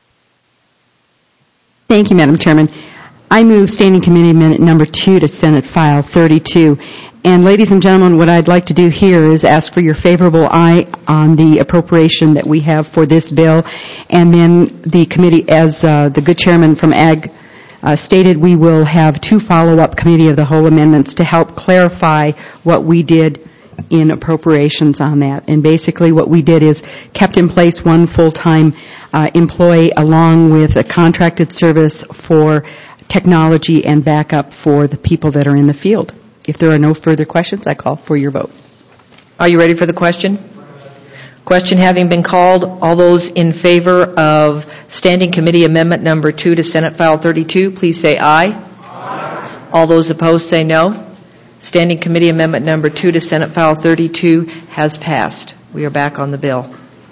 Thank you, Madam Chairman. I move Standing Committee Amendment Number two to Senate File thirty-two. And ladies and gentlemen, what I'd like to do here is ask for your favorable aye on the appropriation that we have for this bill. And then the committee, as uh, the good chairman from Ag uh, stated, we will have two follow-up committee of the whole amendments to help clarify what we did in appropriations on that. And basically what we did is kept in place one full-time uh, employee along with a contracted service for technology and backup for the people that are in the field. If there are no further questions, I call for your vote. Are you ready for the question? Question having been called, all those in favor of Standing Committee Amendment Number two to Senate File thirty-two, please say aye. Aye. All those opposed say no. Standing Committee Amendment Number two to Senate File thirty-two has passed. We are back on the bill.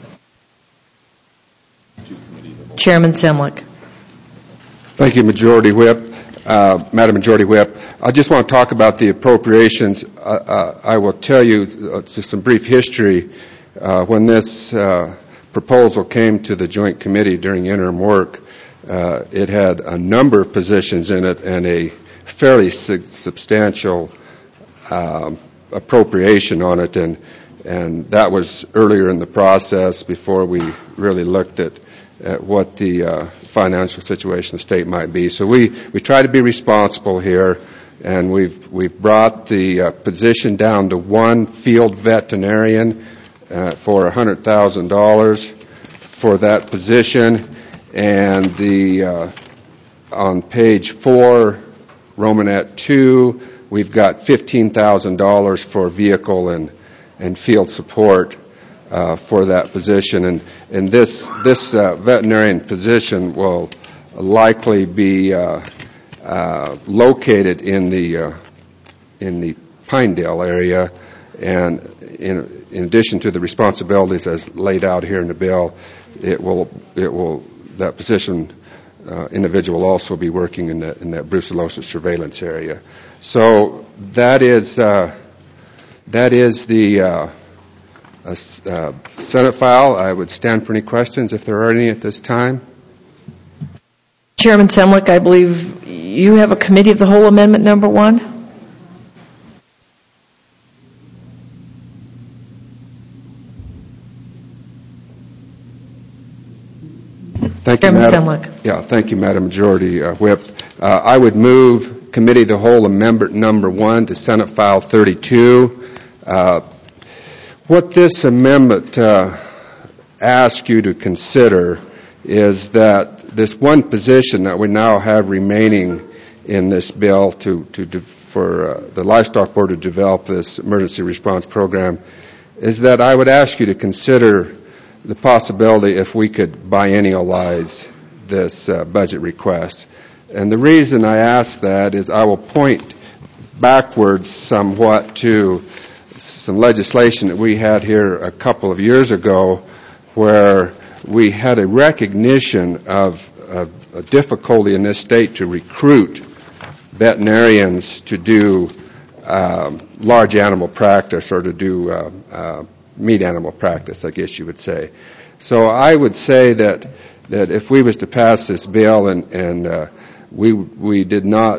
Chairman Semlich. Thank you, Majority Whip. Uh, Madam Majority Whip, I just want to talk about the appropriations. Uh, uh, I will tell you uh, just some brief history. Uh, when this uh, proposal came to the Joint Committee during interim work, uh, it had a number of positions in it and a fairly su- substantial um, appropriation on it, and and that was earlier in the process before we really looked at at what the uh, financial situation of the state might be. So we, we try to be responsible here, and we've we've brought the uh, position down to one field veterinarian uh, for one hundred thousand dollars for that position, and the uh, on page four, Romanet two, we've got fifteen thousand dollars for vehicle and, and field support Uh, for that position, and and this this uh, veterinarian position will likely be uh, uh, located in the uh, in the Pinedale area, and in in addition to the responsibilities as laid out here in the bill, it will it will that position uh, individual will also be working in that in that brucellosis surveillance area. So that is uh, that is the uh, A uh, Senate file. I would stand for any questions if there are any at this time. Chairman Semlich, I believe you have a committee of the whole amendment number one. Thank Chairman you, Madam. Semlich. Yeah, thank you, Madam Majority uh, Whip. Uh, I would move committee of the whole amendment number one to Senate File thirty-two. Uh, What this amendment uh, asks you to consider is that this one position that we now have remaining in this bill to, to de- for uh, the Livestock Board to develop this emergency response program is that I would ask you to consider the possibility if we could biennialize this uh, budget request. And the reason I ask that is I will point backwards somewhat to some legislation that we had here a couple of years ago where we had a recognition of, of a difficulty in this state to recruit veterinarians to do um, large animal practice or to do uh, uh, meat animal practice, I guess you would say. So I would say that that if we was to pass this bill and, and uh, we we did not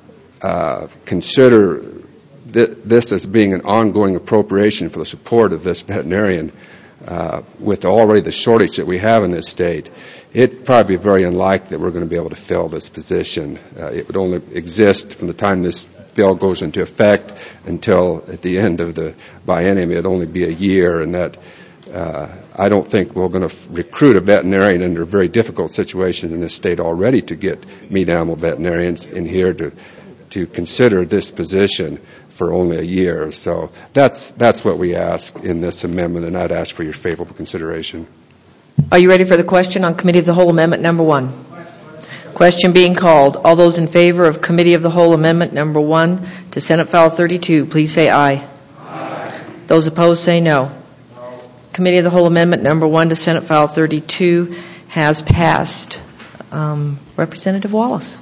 uh, consider this as being an ongoing appropriation for the support of this veterinarian, uh, with already the shortage that we have in this state, it'd probably be very unlikely that we're going to be able to fill this position. Uh, it would only exist from the time this bill goes into effect until at the end of the biennium. It'd only be a year, and that uh, I don't think we're going to f- recruit a veterinarian under a very difficult situation in this state already to get meat animal veterinarians in here to to consider this position for only a year. So that's that's what we ask in this amendment, and I'd ask for your favorable consideration. Are you ready for the question on Committee of the Whole Amendment number one? Question being called. All those in favor of Committee of the Whole Amendment number one to Senate File thirty-two, please say aye. Aye. Those opposed say no. No. Committee of the Whole Amendment Number One to Senate File thirty-two has passed. Um, Representative Wallace.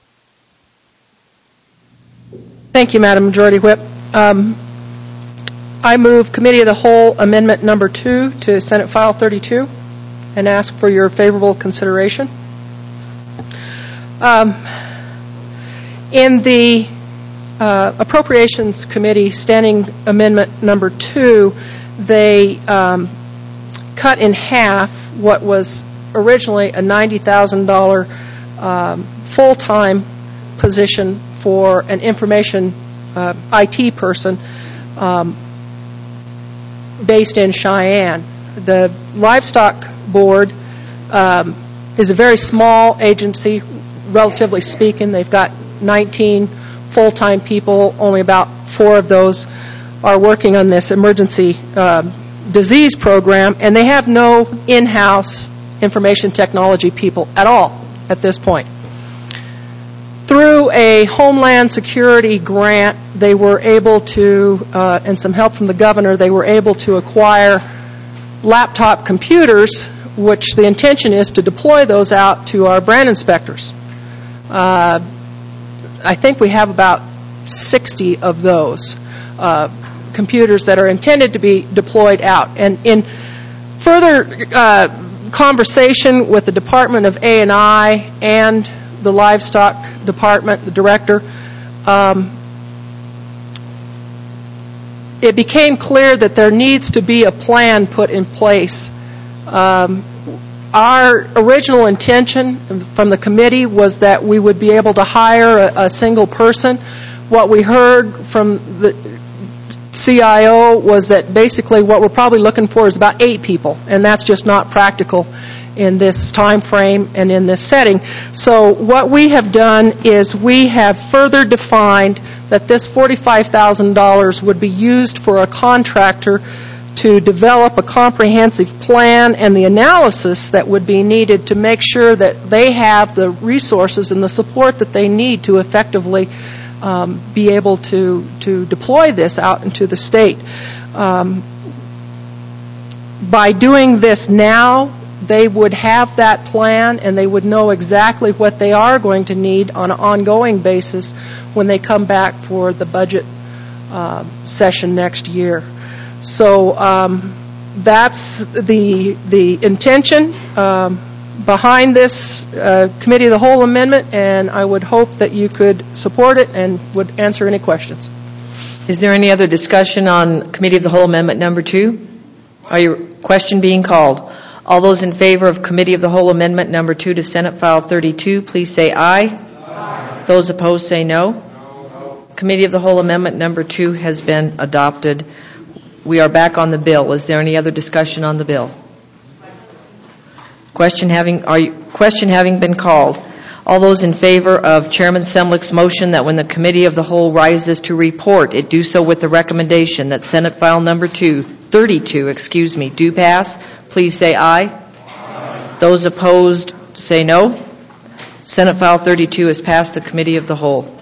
Thank you, Madam Majority Whip. Um, I move Committee of the Whole Amendment Number Two to Senate File thirty-two and ask for your favorable consideration. Um, in the uh, Appropriations Committee Standing Amendment Number Two, they um, cut in half what was originally a ninety thousand dollars um, full-time position for an information uh, I T person um, based in Cheyenne. The Livestock Board um, is a very small agency, relatively speaking. They've got nineteen full-time people. Only about four of those are working on this emergency uh, disease program, and they have no in-house information technology people at all at this point. Through a Homeland Security grant, they were able to, uh, and some help from the governor, they were able to acquire laptop computers, which the intention is to deploy those out to our brand inspectors. Uh, I think we have about sixty of those uh, computers that are intended to be deployed out. And in further uh, conversation with the Department of A and I and the Livestock Department, the director, um, it became clear that there needs to be a plan put in place. Um, our original intention from the committee was that we would be able to hire a, a single person. What we heard from the C I O was that basically what we're probably looking for is about eight people, and that's just not practical in this time frame and in this setting. So what we have done is we have further defined that this forty-five thousand dollars would be used for a contractor to develop a comprehensive plan and the analysis that would be needed to make sure that they have the resources and the support that they need to effectively um, be able to, to deploy this out into the state. Um, by doing this now, they would have that plan and they would know exactly what they are going to need on an ongoing basis when they come back for the budget uh, session next year. So um, that's the the intention um, behind this uh, Committee of the Whole amendment, and I would hope that you could support it and would answer any questions. Is there any other discussion on Committee of the Whole Amendment Number Two? Are your question being called? All those in favor of Committee of the Whole Amendment Number Two to Senate File thirty-two, please say aye. Aye. Those opposed say no. No. Committee of the Whole Amendment Number Two has been adopted. We are back on the bill. Is there any other discussion on the bill? Question having, are you, question having been called. All those in favor of Chairman Semlich's motion that when the Committee of the Whole rises to report, it do so with the recommendation that Senate File Number Two, thirty-two, excuse me, do pass, please say aye. Aye. Those opposed say no. Senate File thirty-two has passed the Committee of the Whole.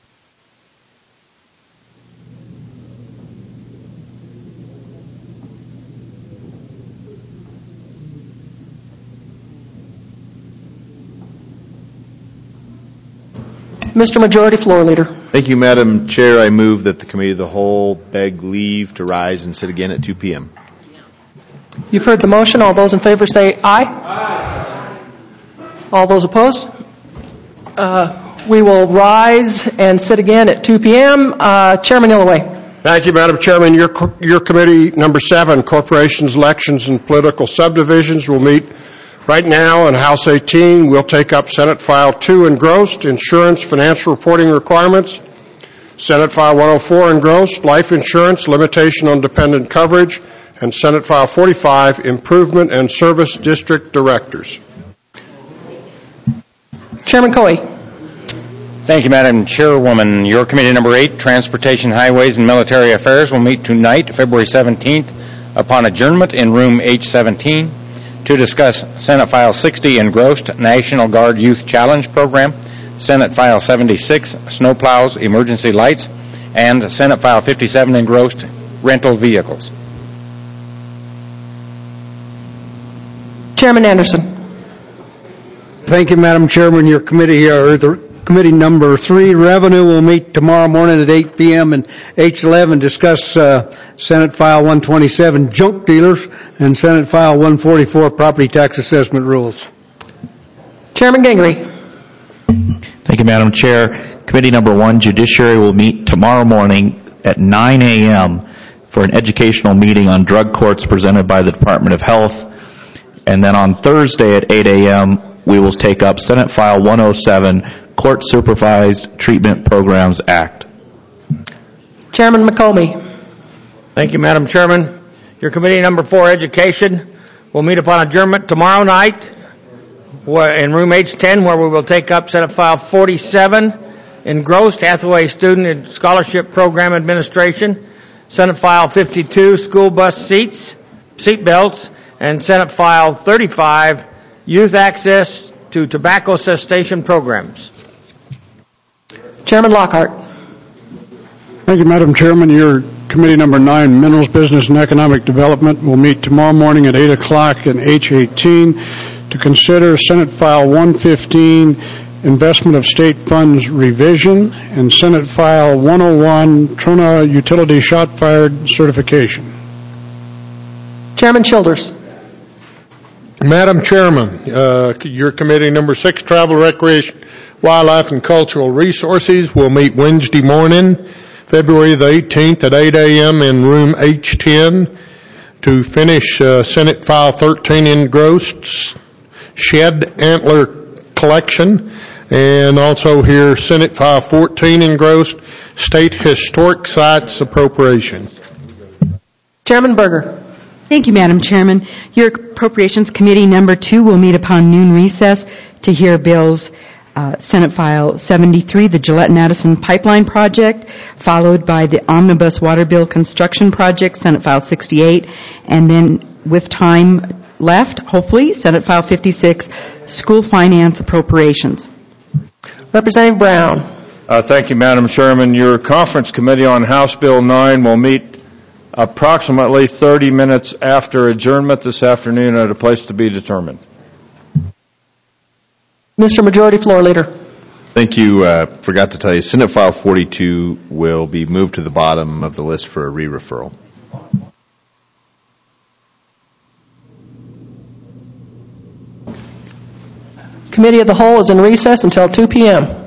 Mister Majority Floor Leader. Thank you, Madam Chair. I move that the Committee of the Whole beg leave to rise and sit again at two p.m. You've heard the motion. All those in favor say aye. Aye. All those opposed? Uh, we will rise and sit again at two p.m. Uh, Chairman Illaway. Thank you, Madam Chairman. Your, your committee, number seven, Corporations, Elections, and Political Subdivisions, will meet right now in House eighteen. We'll take up Senate File two engrossed, Insurance Financial Reporting Requirements. Senate File one oh four engrossed, Life Insurance, Limitation on Dependent Coverage. And Senate File forty-five, Improvement and Service District Directors. Chairman Coey. Thank you, Madam Chairwoman. Your committee number eight, Transportation, Highways, and Military Affairs, will meet tonight, February seventeenth, upon adjournment in room H seventeen to discuss Senate File sixty, Engrossed, National Guard Youth Challenge Program, Senate File seventy-six, Snowplows, Emergency Lights, and Senate File fifty-seven, Engrossed, Rental Vehicles. Chairman Anderson. Thank you, Madam Chairman. Your committee, or the committee number three, Revenue, will meet tomorrow morning at eight p.m. in H eleven, discuss uh, Senate File one twenty-seven, junk dealers, and Senate File one forty-four, property tax assessment rules. Chairman Gingrey. Thank you, Madam Chair. Committee number one, Judiciary, will meet tomorrow morning at nine a.m. for an educational meeting on drug courts presented by the Department of Health. And then on Thursday at eight a.m., we will take up Senate File one oh seven, Court Supervised Treatment Programs Act. Chairman McComey. Thank you, Madam Chairman. Your committee number four, Education, will meet upon adjournment tomorrow night in room H ten, where we will take up Senate File forty-seven, Engrossed Hathaway Student and Scholarship Program Administration, Senate File fifty-two, School Bus Seats, Seat Belts, and Senate File thirty-five, Youth Access to Tobacco Cessation Programs. Chairman Lockhart. Thank you, Madam Chairman. Your committee number nine, Minerals Business and Economic Development, will meet tomorrow morning at eight o'clock in H eighteen to consider Senate File one fifteen, Investment of State Funds Revision, and Senate File one oh one, Trona Utility Shot-Fired Certification. Chairman Childers. Madam Chairman, uh, your committee number six, Travel, Recreation, Wildlife, and Cultural Resources, will meet Wednesday morning, February the eighteenth at eight a.m. in room H ten to finish uh, Senate File thirteen, Engrossed Shed Antler Collection, and also here Senate File fourteen, Engrossed State Historic Sites Appropriation. Chairman Berger. Thank you, Madam Chairman. Your Appropriations Committee number two will meet upon noon recess to hear bills uh, Senate File seventy-three, the Gillette-Madison Pipeline Project, followed by the Omnibus Water Bill Construction Project, Senate File sixty-eight, and then with time left, hopefully, Senate File fifty-six, School Finance Appropriations. Representative Brown. Uh, thank you, Madam Chairman. Your Conference Committee on House Bill nine will meet approximately thirty minutes after adjournment this afternoon at a place to be determined. Mister Majority Floor Leader. Thank you. Uh, forgot to tell you, Senate File forty-two will be moved to the bottom of the list for a re-referral. Committee of the Whole is in recess until two p.m.